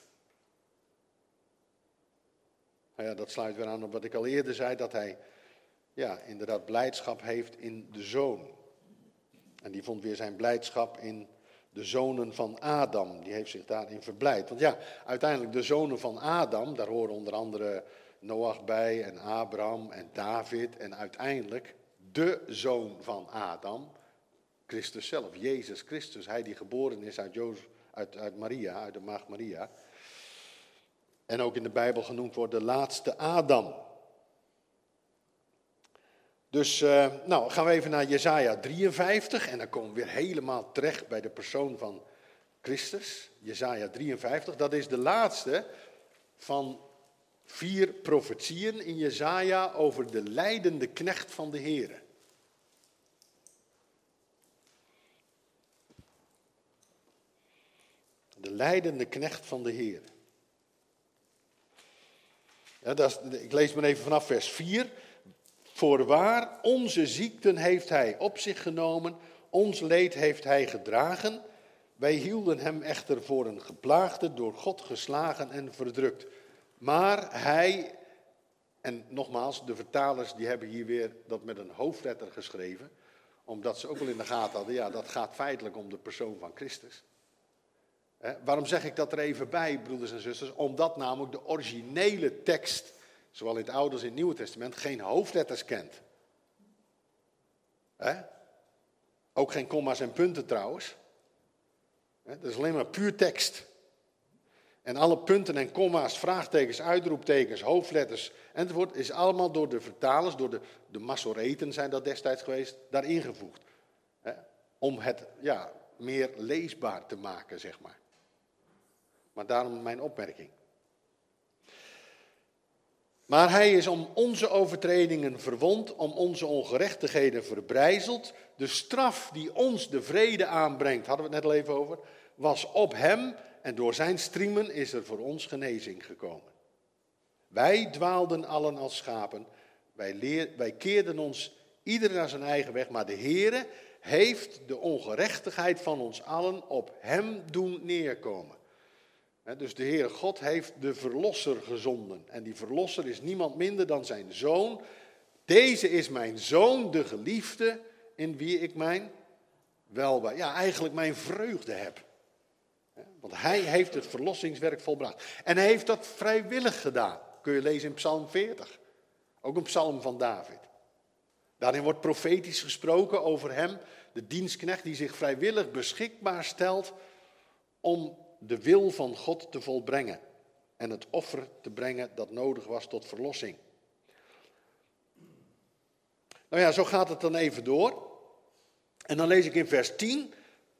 Nou ja, dat sluit weer aan op wat ik al eerder zei, dat hij ja, inderdaad blijdschap heeft in de zoon. En die vond weer zijn blijdschap in de zonen van Adam. Die heeft zich daarin verblijd. Want ja, uiteindelijk de zonen van Adam, daar horen onder andere Noach bij en Abraham en David. En uiteindelijk de zoon van Adam, Christus zelf, Jezus Christus. Hij die geboren is uit, Jozef, uit, uit Maria, uit de maagd Maria. En ook in de Bijbel genoemd wordt de laatste Adam. Dus uh, nou gaan we even naar Jesaja drieënvijftig en dan komen we weer helemaal terecht bij de persoon van Christus. Jesaja drieënvijftig, dat is de laatste van vier profetieën in Jesaja over de lijdende knecht van de Heere. De lijdende knecht van de Heere. Ja, dat is, ik lees maar even vanaf vers vier. Voorwaar, onze ziekten heeft hij op zich genomen, ons leed heeft hij gedragen. Wij hielden hem echter voor een geplaagde, door God geslagen en verdrukt. Maar hij, en nogmaals, de vertalers die hebben hier weer dat met een hoofdletter geschreven, omdat ze ook wel in de gaten hadden, ja, dat gaat feitelijk om de persoon van Christus. He, waarom zeg ik dat er even bij, broeders en zusters? Omdat namelijk de originele tekst, zowel in het Oude als in het Nieuwe Testament, geen hoofdletters kent. He? Ook geen komma's en punten trouwens. He? Dat is alleen maar puur tekst. En alle punten en komma's, vraagtekens, uitroeptekens, hoofdletters enzovoort, is allemaal door de vertalers, door de, de Masoreten zijn dat destijds geweest, daar ingevoegd. He? Om het ja, meer leesbaar te maken, zeg maar. Maar daarom mijn opmerking. Maar hij is om onze overtredingen verwond, om onze ongerechtigheden verbrijzeld. De straf die ons de vrede aanbrengt, hadden we het net al even over, was op hem en door zijn striemen is er voor ons genezing gekomen. Wij dwaalden allen als schapen, wij, leer, wij keerden ons ieder naar zijn eigen weg, maar de Heere heeft de ongerechtigheid van ons allen op hem doen neerkomen. Dus de Heere God heeft de verlosser gezonden. En die verlosser is niemand minder dan zijn zoon. Deze is mijn zoon, de geliefde, in wie ik mijn welbehagen, ja eigenlijk mijn vreugde heb. Want hij heeft het verlossingswerk volbracht. En hij heeft dat vrijwillig gedaan. Kun je lezen in Psalm veertig. Ook een psalm van David. Daarin wordt profetisch gesproken over hem, de dienstknecht die zich vrijwillig beschikbaar stelt om de wil van God te volbrengen en het offer te brengen dat nodig was tot verlossing. Nou ja, zo gaat het dan even door. En dan lees ik in vers tien.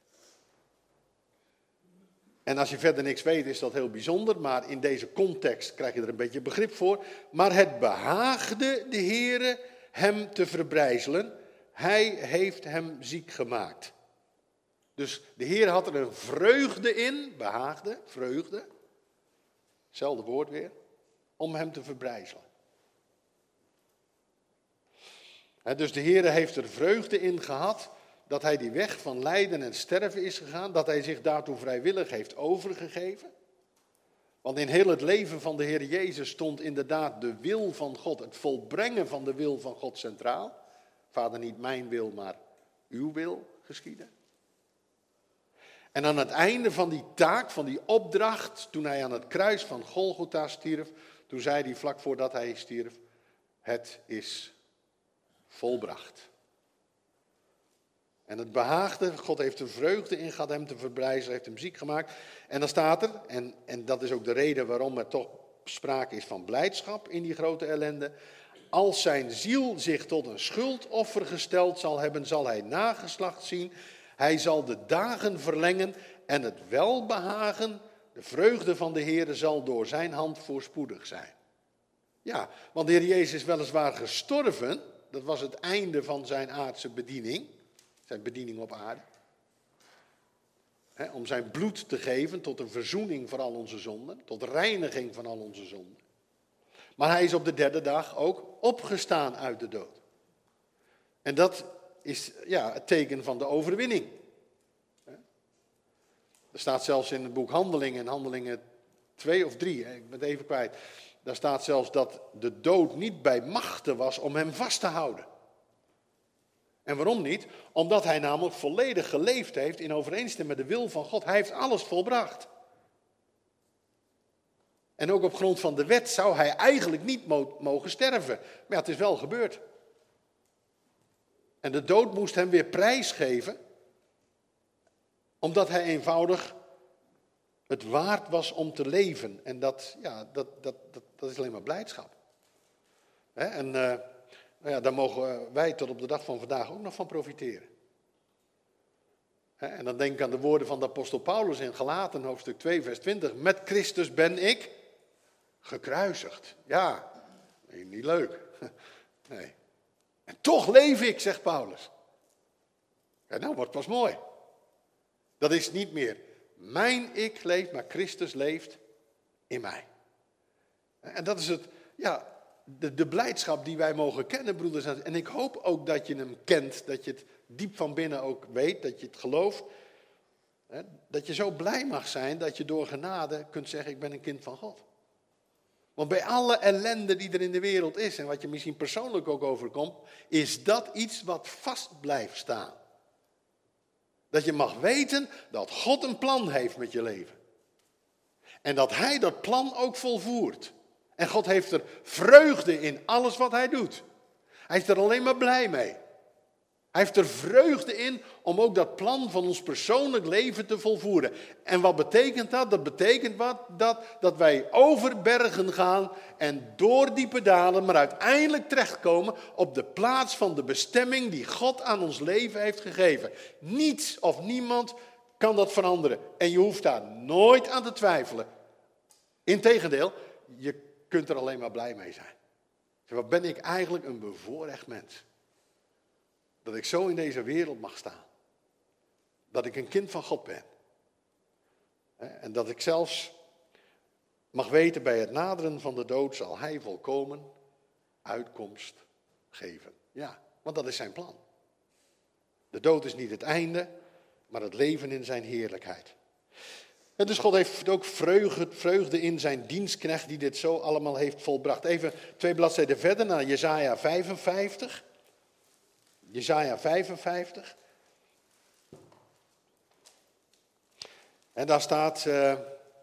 En als je verder niks weet is dat heel bijzonder, maar in deze context krijg je er een beetje begrip voor. Maar het behaagde de Heere hem te verbrijzelen. Hij heeft hem ziek gemaakt. Dus de Heer had er een vreugde in, behaagde, vreugde, hetzelfde woord weer, om hem te verbrijzelen. He, dus de Heer heeft er vreugde in gehad dat hij die weg van lijden en sterven is gegaan, dat hij zich daartoe vrijwillig heeft overgegeven. Want in heel het leven van de Heer Jezus stond inderdaad de wil van God, het volbrengen van de wil van God centraal. Vader, niet mijn wil, maar uw wil geschieden. En aan het einde van die taak, van die opdracht, toen hij aan het kruis van Golgotha stierf, toen zei hij vlak voordat hij stierf, het is volbracht. En het behaagde, God heeft er vreugde in gehad hem te verbrijzelen, heeft hem ziek gemaakt. En dan staat er, en, en dat is ook de reden waarom er toch sprake is van blijdschap in die grote ellende. Als zijn ziel zich tot een schuldoffer gesteld zal hebben, zal hij nageslacht zien. Hij zal de dagen verlengen en het welbehagen, de vreugde van de Heere zal door zijn hand voorspoedig zijn. Ja, want de Heer Jezus is weliswaar gestorven. Dat was het einde van zijn aardse bediening. Zijn bediening op aarde. He, om zijn bloed te geven tot een verzoening voor al onze zonden. Tot reiniging van al onze zonden. Maar hij is op de derde dag ook opgestaan uit de dood. En dat is ja, het teken van de overwinning. Er staat zelfs in het boek Handelingen, Handelingen twee of drie, ik ben het even kwijt. Daar staat zelfs dat de dood niet bij machte was om hem vast te houden. En waarom niet? Omdat hij namelijk volledig geleefd heeft in overeenstemming met de wil van God. Hij heeft alles volbracht. En ook op grond van de wet zou hij eigenlijk niet mo- mogen sterven. Maar ja, het is wel gebeurd. En de dood moest hem weer prijsgeven, omdat hij eenvoudig het waard was om te leven. En dat, ja, dat, dat, dat, dat is alleen maar blijdschap. He, en uh, nou ja, daar mogen wij tot op de dag van vandaag ook nog van profiteren. He, en dan denk ik aan de woorden van de apostel Paulus in Galaten, hoofdstuk twee, vers twintig. Met Christus ben ik gekruisigd. Ja, nee, niet leuk. Nee. En toch leef ik, zegt Paulus. Ja, nou wordt pas mooi. Dat is niet meer mijn ik leeft, maar Christus leeft in mij. En dat is het, ja, de, de blijdschap die wij mogen kennen, broeders. En ik hoop ook dat je hem kent, dat je het diep van binnen ook weet, dat je het gelooft. Hè, dat je zo blij mag zijn dat je door genade kunt zeggen, ik ben een kind van God. Want bij alle ellende die er in de wereld is, en wat je misschien persoonlijk ook overkomt, is dat iets wat vast blijft staan. Dat je mag weten dat God een plan heeft met je leven. En dat hij dat plan ook volvoert. En God heeft er vreugde in alles wat hij doet. Hij is er alleen maar blij mee. Hij heeft er vreugde in om ook dat plan van ons persoonlijk leven te volvoeren. En wat betekent dat? Dat betekent wat? Dat, dat wij over bergen gaan en door diepe dalen, maar uiteindelijk terechtkomen op de plaats van de bestemming die God aan ons leven heeft gegeven. Niets of niemand kan dat veranderen. En je hoeft daar nooit aan te twijfelen. Integendeel, je kunt er alleen maar blij mee zijn. Wat ben ik eigenlijk een bevoorrecht mens. Dat ik zo in deze wereld mag staan. Dat ik een kind van God ben. En dat ik zelfs mag weten, bij het naderen van de dood zal hij volkomen uitkomst geven. Ja, want dat is zijn plan. De dood is niet het einde, maar het leven in zijn heerlijkheid. En dus God heeft ook vreugde, vreugde in zijn dienstknecht die dit zo allemaal heeft volbracht. Even twee bladzijden verder naar Jesaja vijfenvijftig. Jesaja vijfenvijftig. En daar staat uh,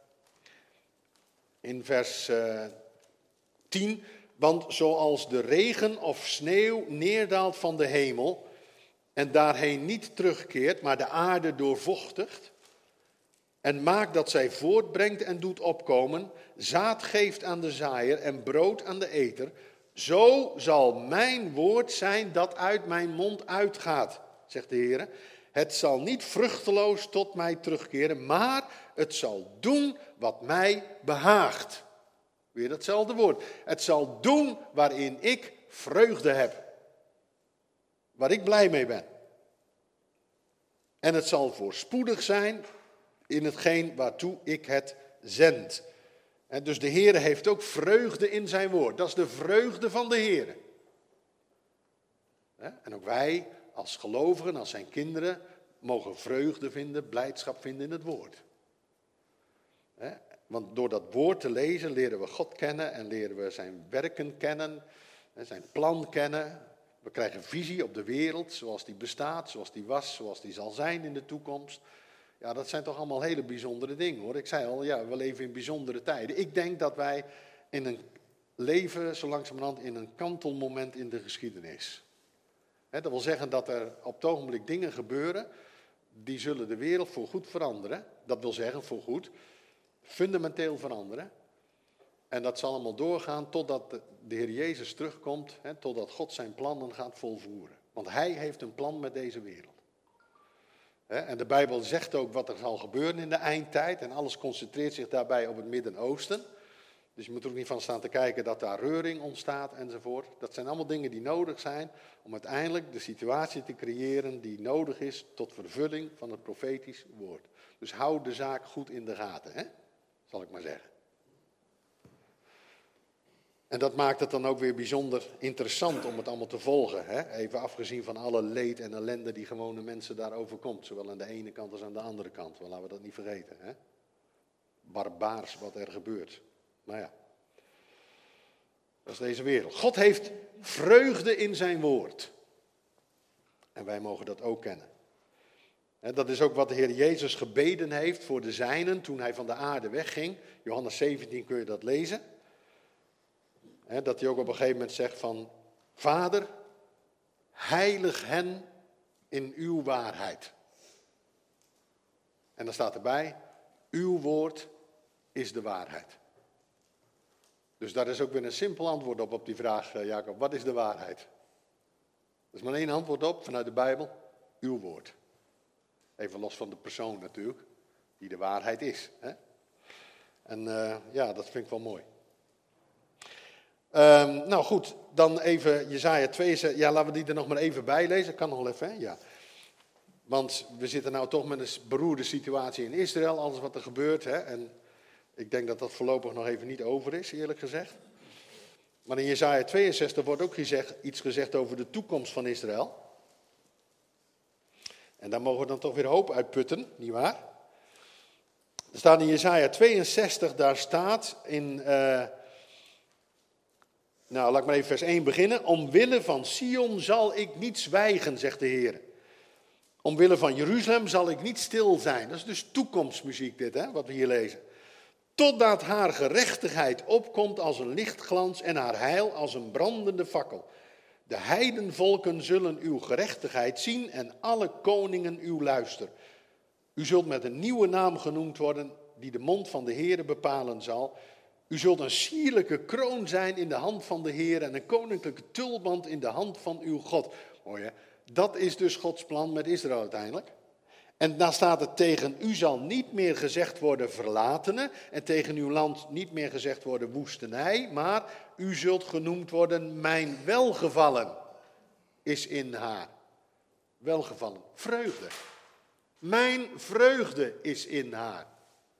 in vers uh, tien. Want zoals de regen of sneeuw neerdaalt van de hemel en daarheen niet terugkeert, maar de aarde doorvochtigt en maakt dat zij voortbrengt en doet opkomen, zaad geeft aan de zaaier en brood aan de eter, zo zal mijn woord zijn dat uit mijn mond uitgaat, zegt de Heer. Het zal niet vruchteloos tot mij terugkeren, maar het zal doen wat mij behaagt. Weer datzelfde woord. Het zal doen waarin ik vreugde heb. Waar ik blij mee ben. En het zal voorspoedig zijn in hetgeen waartoe ik het zend. En dus de Heer heeft ook vreugde in zijn woord. Dat is de vreugde van de Heer. En ook wij als gelovigen, als zijn kinderen, mogen vreugde vinden, blijdschap vinden in het woord. Want door dat woord te lezen leren we God kennen en leren we zijn werken kennen, zijn plan kennen. We krijgen visie op de wereld zoals die bestaat, zoals die was, zoals die zal zijn in de toekomst. Ja, dat zijn toch allemaal hele bijzondere dingen hoor. Ik zei al, ja, we leven in bijzondere tijden. Ik denk dat wij in een leven, zo langzamerhand, in een kantelmoment in de geschiedenis. He, dat wil zeggen dat er op het ogenblik dingen gebeuren, die zullen de wereld voorgoed veranderen. Dat wil zeggen voorgoed, fundamenteel veranderen. En dat zal allemaal doorgaan totdat de, de Heer Jezus terugkomt, he, totdat God zijn plannen gaat volvoeren. Want Hij heeft een plan met deze wereld. He, en de Bijbel zegt ook wat er zal gebeuren in de eindtijd. En alles concentreert zich daarbij op het Midden-Oosten. Dus je moet er ook niet van staan te kijken dat daar reuring ontstaat enzovoort. Dat zijn allemaal dingen die nodig zijn om uiteindelijk de situatie te creëren die nodig is tot vervulling van het profetisch woord. Dus hou de zaak goed in de gaten, hè? Zal ik maar zeggen. En dat maakt het dan ook weer bijzonder interessant om het allemaal te volgen. Hè? Even afgezien van alle leed en ellende die gewone mensen daar overkomt. Zowel aan de ene kant als aan de andere kant. Wel, laten we dat niet vergeten. Hè? Barbaars wat er gebeurt. Nou ja, dat is deze wereld. God heeft vreugde in zijn woord. En wij mogen dat ook kennen. Dat is ook wat de Heer Jezus gebeden heeft voor de zijnen toen hij van de aarde wegging. Johannes zeventien kun je dat lezen. Dat hij ook op een gegeven moment zegt van, Vader, heilig hen in uw waarheid. En dan staat erbij, uw woord is de waarheid. Dus daar is ook weer een simpel antwoord op, op die vraag, Jacob. Wat is de waarheid? Er is maar één antwoord op vanuit de Bijbel. Uw woord. Even los van de persoon natuurlijk, die de waarheid is. Hè? En uh, ja, dat vind ik wel mooi. Um, nou goed, dan even Jesaja twee. Ja, laten we die er nog maar even bij lezen. Kan nog wel even, hè? Ja. Want we zitten nou toch met een beroerde situatie in Israël, alles wat er gebeurt. Hè? En ik denk dat dat voorlopig nog even niet over is, eerlijk gezegd. Maar in Jesaja tweeënzestig wordt ook gezegd, iets gezegd over de toekomst van Israël. En daar mogen we dan toch weer hoop uitputten, nietwaar? Er staat in Jesaja tweeënzestig, daar staat in... Uh, nou, laat ik maar even vers één beginnen. Omwille van Sion zal ik niet zwijgen, zegt de Heer. Omwille van Jeruzalem zal ik niet stil zijn. Dat is dus toekomstmuziek dit, hè, wat we hier lezen. Totdat haar gerechtigheid opkomt als een lichtglans en haar heil als een brandende fakkel. De heidenvolken zullen uw gerechtigheid zien en alle koningen uw luister. U zult met een nieuwe naam genoemd worden die de mond van de Heere bepalen zal. U zult een sierlijke kroon zijn in de hand van de Heer en een koninklijke tulband in de hand van uw God. Mooi hè? Dat is dus Gods plan met Israël uiteindelijk. En dan staat het tegen u zal niet meer gezegd worden verlatene en tegen uw land niet meer gezegd worden woestenij, maar u zult genoemd worden mijn welgevallen is in haar. Welgevallen, vreugde. Mijn vreugde is in haar.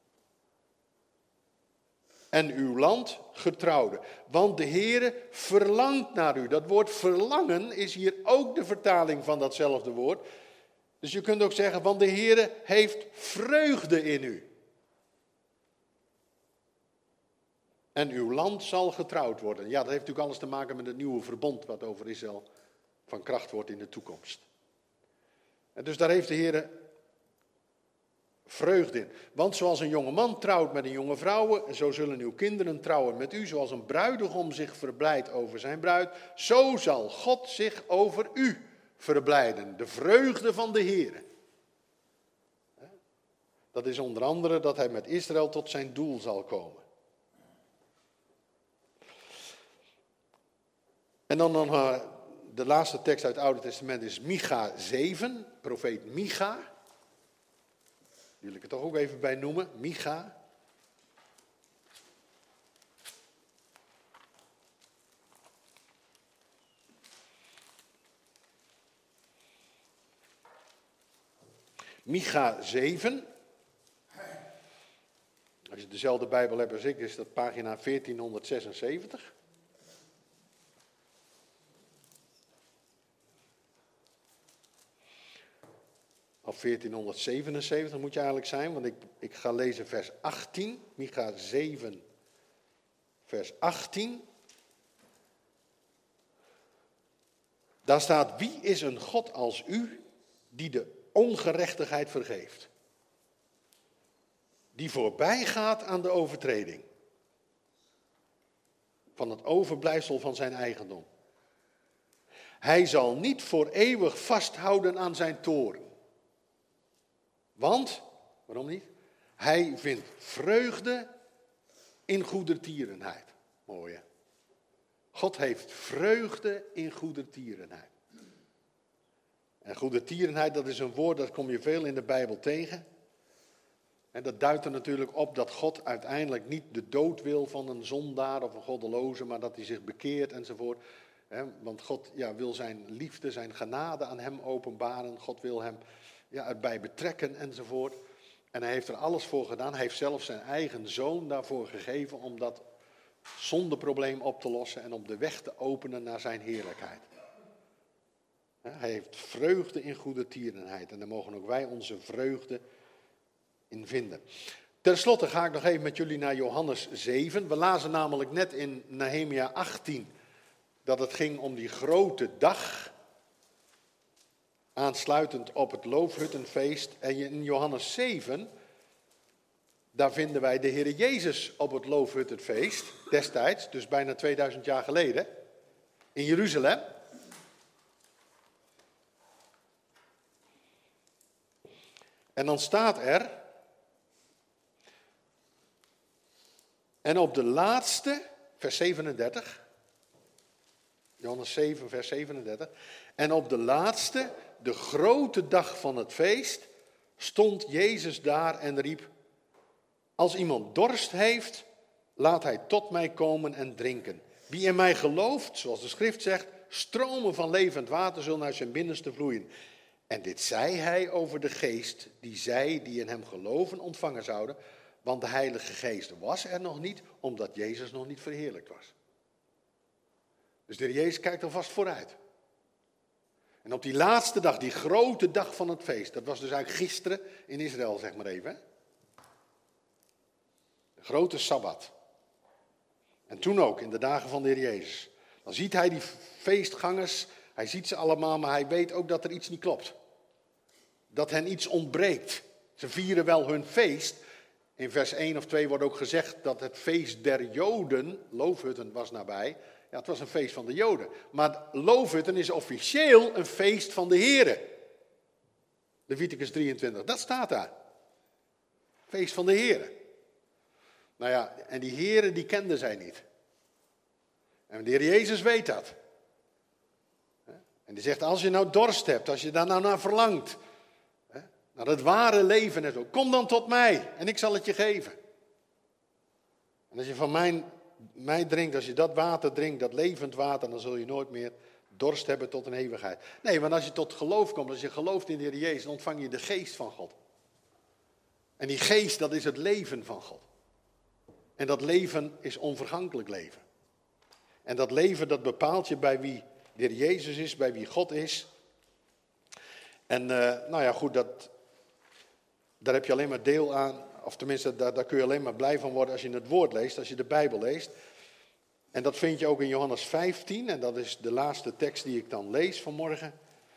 En uw land getrouwde. Want de Heere verlangt naar u. Dat woord verlangen is hier ook de vertaling van datzelfde woord. Dus je kunt ook zeggen, want de Heere heeft vreugde in u. En uw land zal getrouwd worden. Ja, dat heeft natuurlijk alles te maken met het nieuwe verbond wat over Israël van kracht wordt in de toekomst. En dus daar heeft de Heere vreugde in. Want zoals een jonge man trouwt met een jonge vrouw, zo zullen uw kinderen trouwen met u. Zoals een bruidegom zich verblijdt over zijn bruid, zo zal God zich over u verblijden. De vreugde van de Heere. Dat is onder andere dat hij met Israël tot zijn doel zal komen. En dan, dan uh, de laatste tekst uit het Oude Testament is Micha zeven, profeet Micha. Die wil ik er toch ook even bij noemen, Micha. Micha zeven. Als je dezelfde Bijbel hebt als ik, is dat pagina veertienhonderdzesenzeventig. Of veertienhonderdzevenenzeventig moet je eigenlijk zijn, want ik, ik ga lezen vers achttien. Micha zeven, vers achttien. Daar staat, wie is een God als u die de ongerechtigheid vergeeft? Die voorbij gaat aan de overtreding van het overblijfsel van zijn eigendom. Hij zal niet voor eeuwig vasthouden aan zijn toorn. Want, waarom niet? Hij vindt vreugde in goedertierenheid. Mooi hè? God heeft vreugde in goedertierenheid. En goedertierenheid, dat is een woord, dat kom je veel in de Bijbel tegen. En dat duidt er natuurlijk op dat God uiteindelijk niet de dood wil van een zondaar of een goddeloze, maar dat hij zich bekeert enzovoort. Want God ja, wil zijn liefde, zijn genade aan hem openbaren. God wil hem ja, erbij betrekken enzovoort. En hij heeft er alles voor gedaan. Hij heeft zelfs zijn eigen zoon daarvoor gegeven om dat zondeprobleem op te lossen en om de weg te openen naar zijn heerlijkheid. Hij heeft vreugde in goedertierenheid en daar mogen ook wij onze vreugde in vinden. Ten slotte ga ik nog even met jullie naar Johannes zeven. We lazen namelijk net in Nehemia achttien dat het ging om die grote dag, aansluitend op het Loofhuttenfeest. En in Johannes zeven, daar vinden wij de Heer Jezus op het Loofhuttenfeest, destijds, dus bijna tweeduizend jaar geleden, in Jeruzalem. En dan staat er, en op de laatste, vers zevenendertig, Johannes zeven, vers zevenendertig, en op de laatste, de grote dag van het feest, stond Jezus daar en riep, als iemand dorst heeft, laat hij tot mij komen en drinken. Wie in mij gelooft, zoals de schrift zegt, stromen van levend water zullen uit zijn binnenste vloeien. En dit zei hij over de geest, die zij die in hem geloven ontvangen zouden, want de Heilige Geest was er nog niet, omdat Jezus nog niet verheerlijkt was. Dus de Heer Jezus kijkt alvast vooruit. En op die laatste dag, die grote dag van het feest, dat was dus eigenlijk gisteren in Israël, zeg maar even. Hè? De grote Sabbat. En toen ook, in de dagen van de Heer Jezus. Dan ziet hij die feestgangers, hij ziet ze allemaal, maar hij weet ook dat er iets niet klopt. Dat hen iets ontbreekt. Ze vieren wel hun feest. In vers één of twee wordt ook gezegd dat het feest der Joden, Loofhutten was nabij. Ja, het was een feest van de Joden. Maar Loofhutten is officieel een feest van de Here. Leviticus drieëntwintig, dat staat daar. Feest van de Here. Nou ja, en die Here die kenden zij niet. En de Heer Jezus weet dat. En die zegt, als je nou dorst hebt, als je daar nou naar verlangt, naar het ware leven en zo, kom dan tot mij en ik zal het je geven. En als je van mij, mij drinkt, als je dat water drinkt, dat levend water, dan zul je nooit meer dorst hebben tot een eeuwigheid. Nee, want als je tot geloof komt, als je gelooft in de Heer Jezus, dan ontvang je de geest van God. En die geest, dat is het leven van God. En dat leven is onvergankelijk leven. En dat leven, dat bepaalt je bij wie de Heer Jezus is, bij wie God is. En uh, nou ja, goed, dat, daar heb je alleen maar deel aan. Of tenminste, daar, daar kun je alleen maar blij van worden als je het woord leest, als je de Bijbel leest. En dat vind je ook in Johannes vijftien. En dat is de laatste tekst die ik dan lees vanmorgen.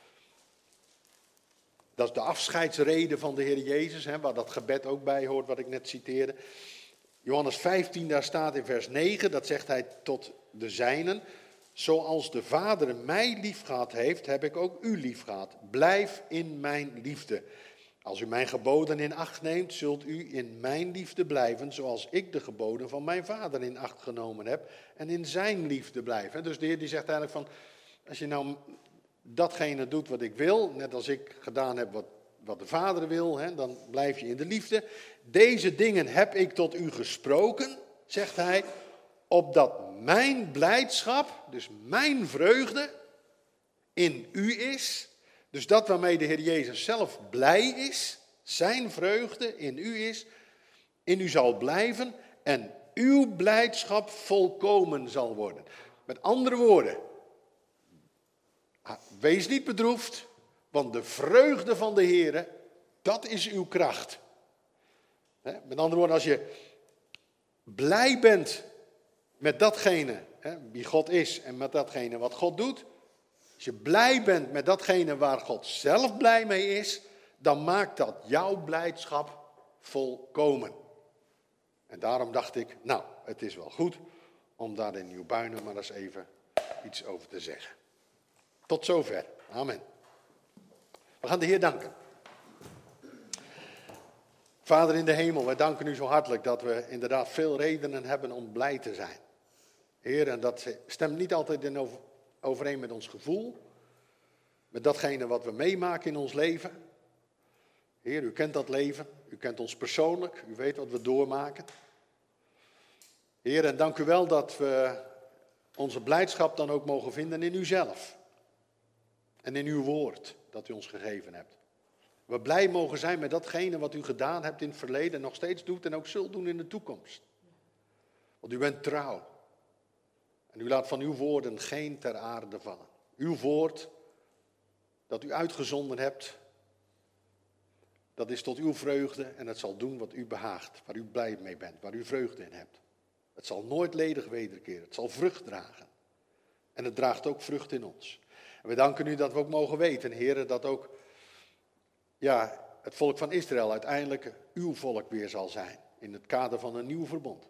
Dat is de afscheidsrede van de Heer Jezus, hè, waar dat gebed ook bij hoort, wat ik net citeerde. Johannes vijftien, daar staat in vers negen, dat zegt hij tot de zijnen. Zoals de Vader mij liefgehad heeft, heb ik ook u liefgehad. Blijf in mijn liefde. Als u mijn geboden in acht neemt, zult u in mijn liefde blijven, zoals ik de geboden van mijn Vader in acht genomen heb. En in zijn liefde blijven. Dus de Heer die zegt eigenlijk van, als je nou datgene doet wat ik wil, net als ik gedaan heb wat, wat de Vader wil, hè, dan blijf je in de liefde. Deze dingen heb ik tot u gesproken, zegt hij, opdat mijn blijdschap, dus mijn vreugde, in u is. Dus dat waarmee de Heer Jezus zelf blij is, zijn vreugde in u is, in u zal blijven en uw blijdschap volkomen zal worden. Met andere woorden, wees niet bedroefd, want de vreugde van de Heer, dat is uw kracht. Met andere woorden, als je blij bent met datgene wie God is en met datgene wat God doet, als je blij bent met datgene waar God zelf blij mee is, dan maakt dat jouw blijdschap volkomen. En daarom dacht ik, nou, het is wel goed om daar in Nieuwbuinen maar eens even iets over te zeggen. Tot zover. Amen. We gaan de Heer danken. Vader in de hemel, wij danken u zo hartelijk dat we inderdaad veel redenen hebben om blij te zijn. Heer, en dat stemt niet altijd in overeen met ons gevoel, met datgene wat we meemaken in ons leven. Heer, u kent dat leven, u kent ons persoonlijk, u weet wat we doormaken. Heer, en dank u wel dat we onze blijdschap dan ook mogen vinden in uzelf. En in uw woord dat u ons gegeven hebt. We blij mogen zijn met datgene wat u gedaan hebt in het verleden en nog steeds doet en ook zult doen in de toekomst. Want u bent trouw. En u laat van uw woorden geen ter aarde vallen. Uw woord dat u uitgezonden hebt, dat is tot uw vreugde en het zal doen wat u behaagt, waar u blij mee bent, waar u vreugde in hebt. Het zal nooit ledig wederkeren, het zal vrucht dragen. En het draagt ook vrucht in ons. En we danken u dat we ook mogen weten, heren, dat ook ja, het volk van Israël uiteindelijk uw volk weer zal zijn. In het kader van een nieuw verbond.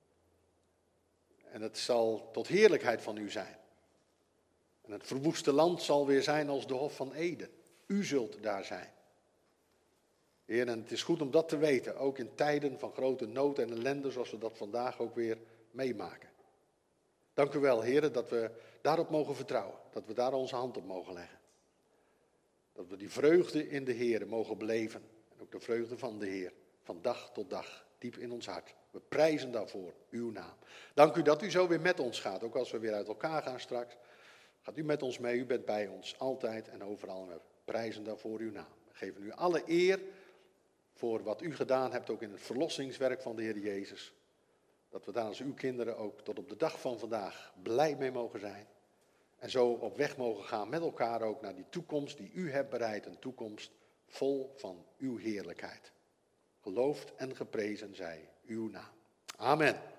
En het zal tot heerlijkheid van u zijn. En het verwoeste land zal weer zijn als de Hof van Eden. U zult daar zijn. Heer, en het is goed om dat te weten, ook in tijden van grote nood en ellende, zoals we dat vandaag ook weer meemaken. Dank u wel, Heer, dat we daarop mogen vertrouwen, dat we daar onze hand op mogen leggen. Dat we die vreugde in de Heer mogen beleven, en ook de vreugde van de Heer, van dag tot dag, diep in ons hart. We prijzen daarvoor uw naam. Dank u dat u zo weer met ons gaat, ook als we weer uit elkaar gaan straks. Gaat u met ons mee, u bent bij ons, altijd en overal. En we prijzen daarvoor uw naam. We geven u alle eer voor wat u gedaan hebt, ook in het verlossingswerk van de Heer Jezus. Dat we daar als uw kinderen ook tot op de dag van vandaag blij mee mogen zijn. En zo op weg mogen gaan met elkaar ook naar die toekomst die u hebt bereid. Een toekomst vol van uw heerlijkheid. Geloofd en geprezen zij uw naam. Amen.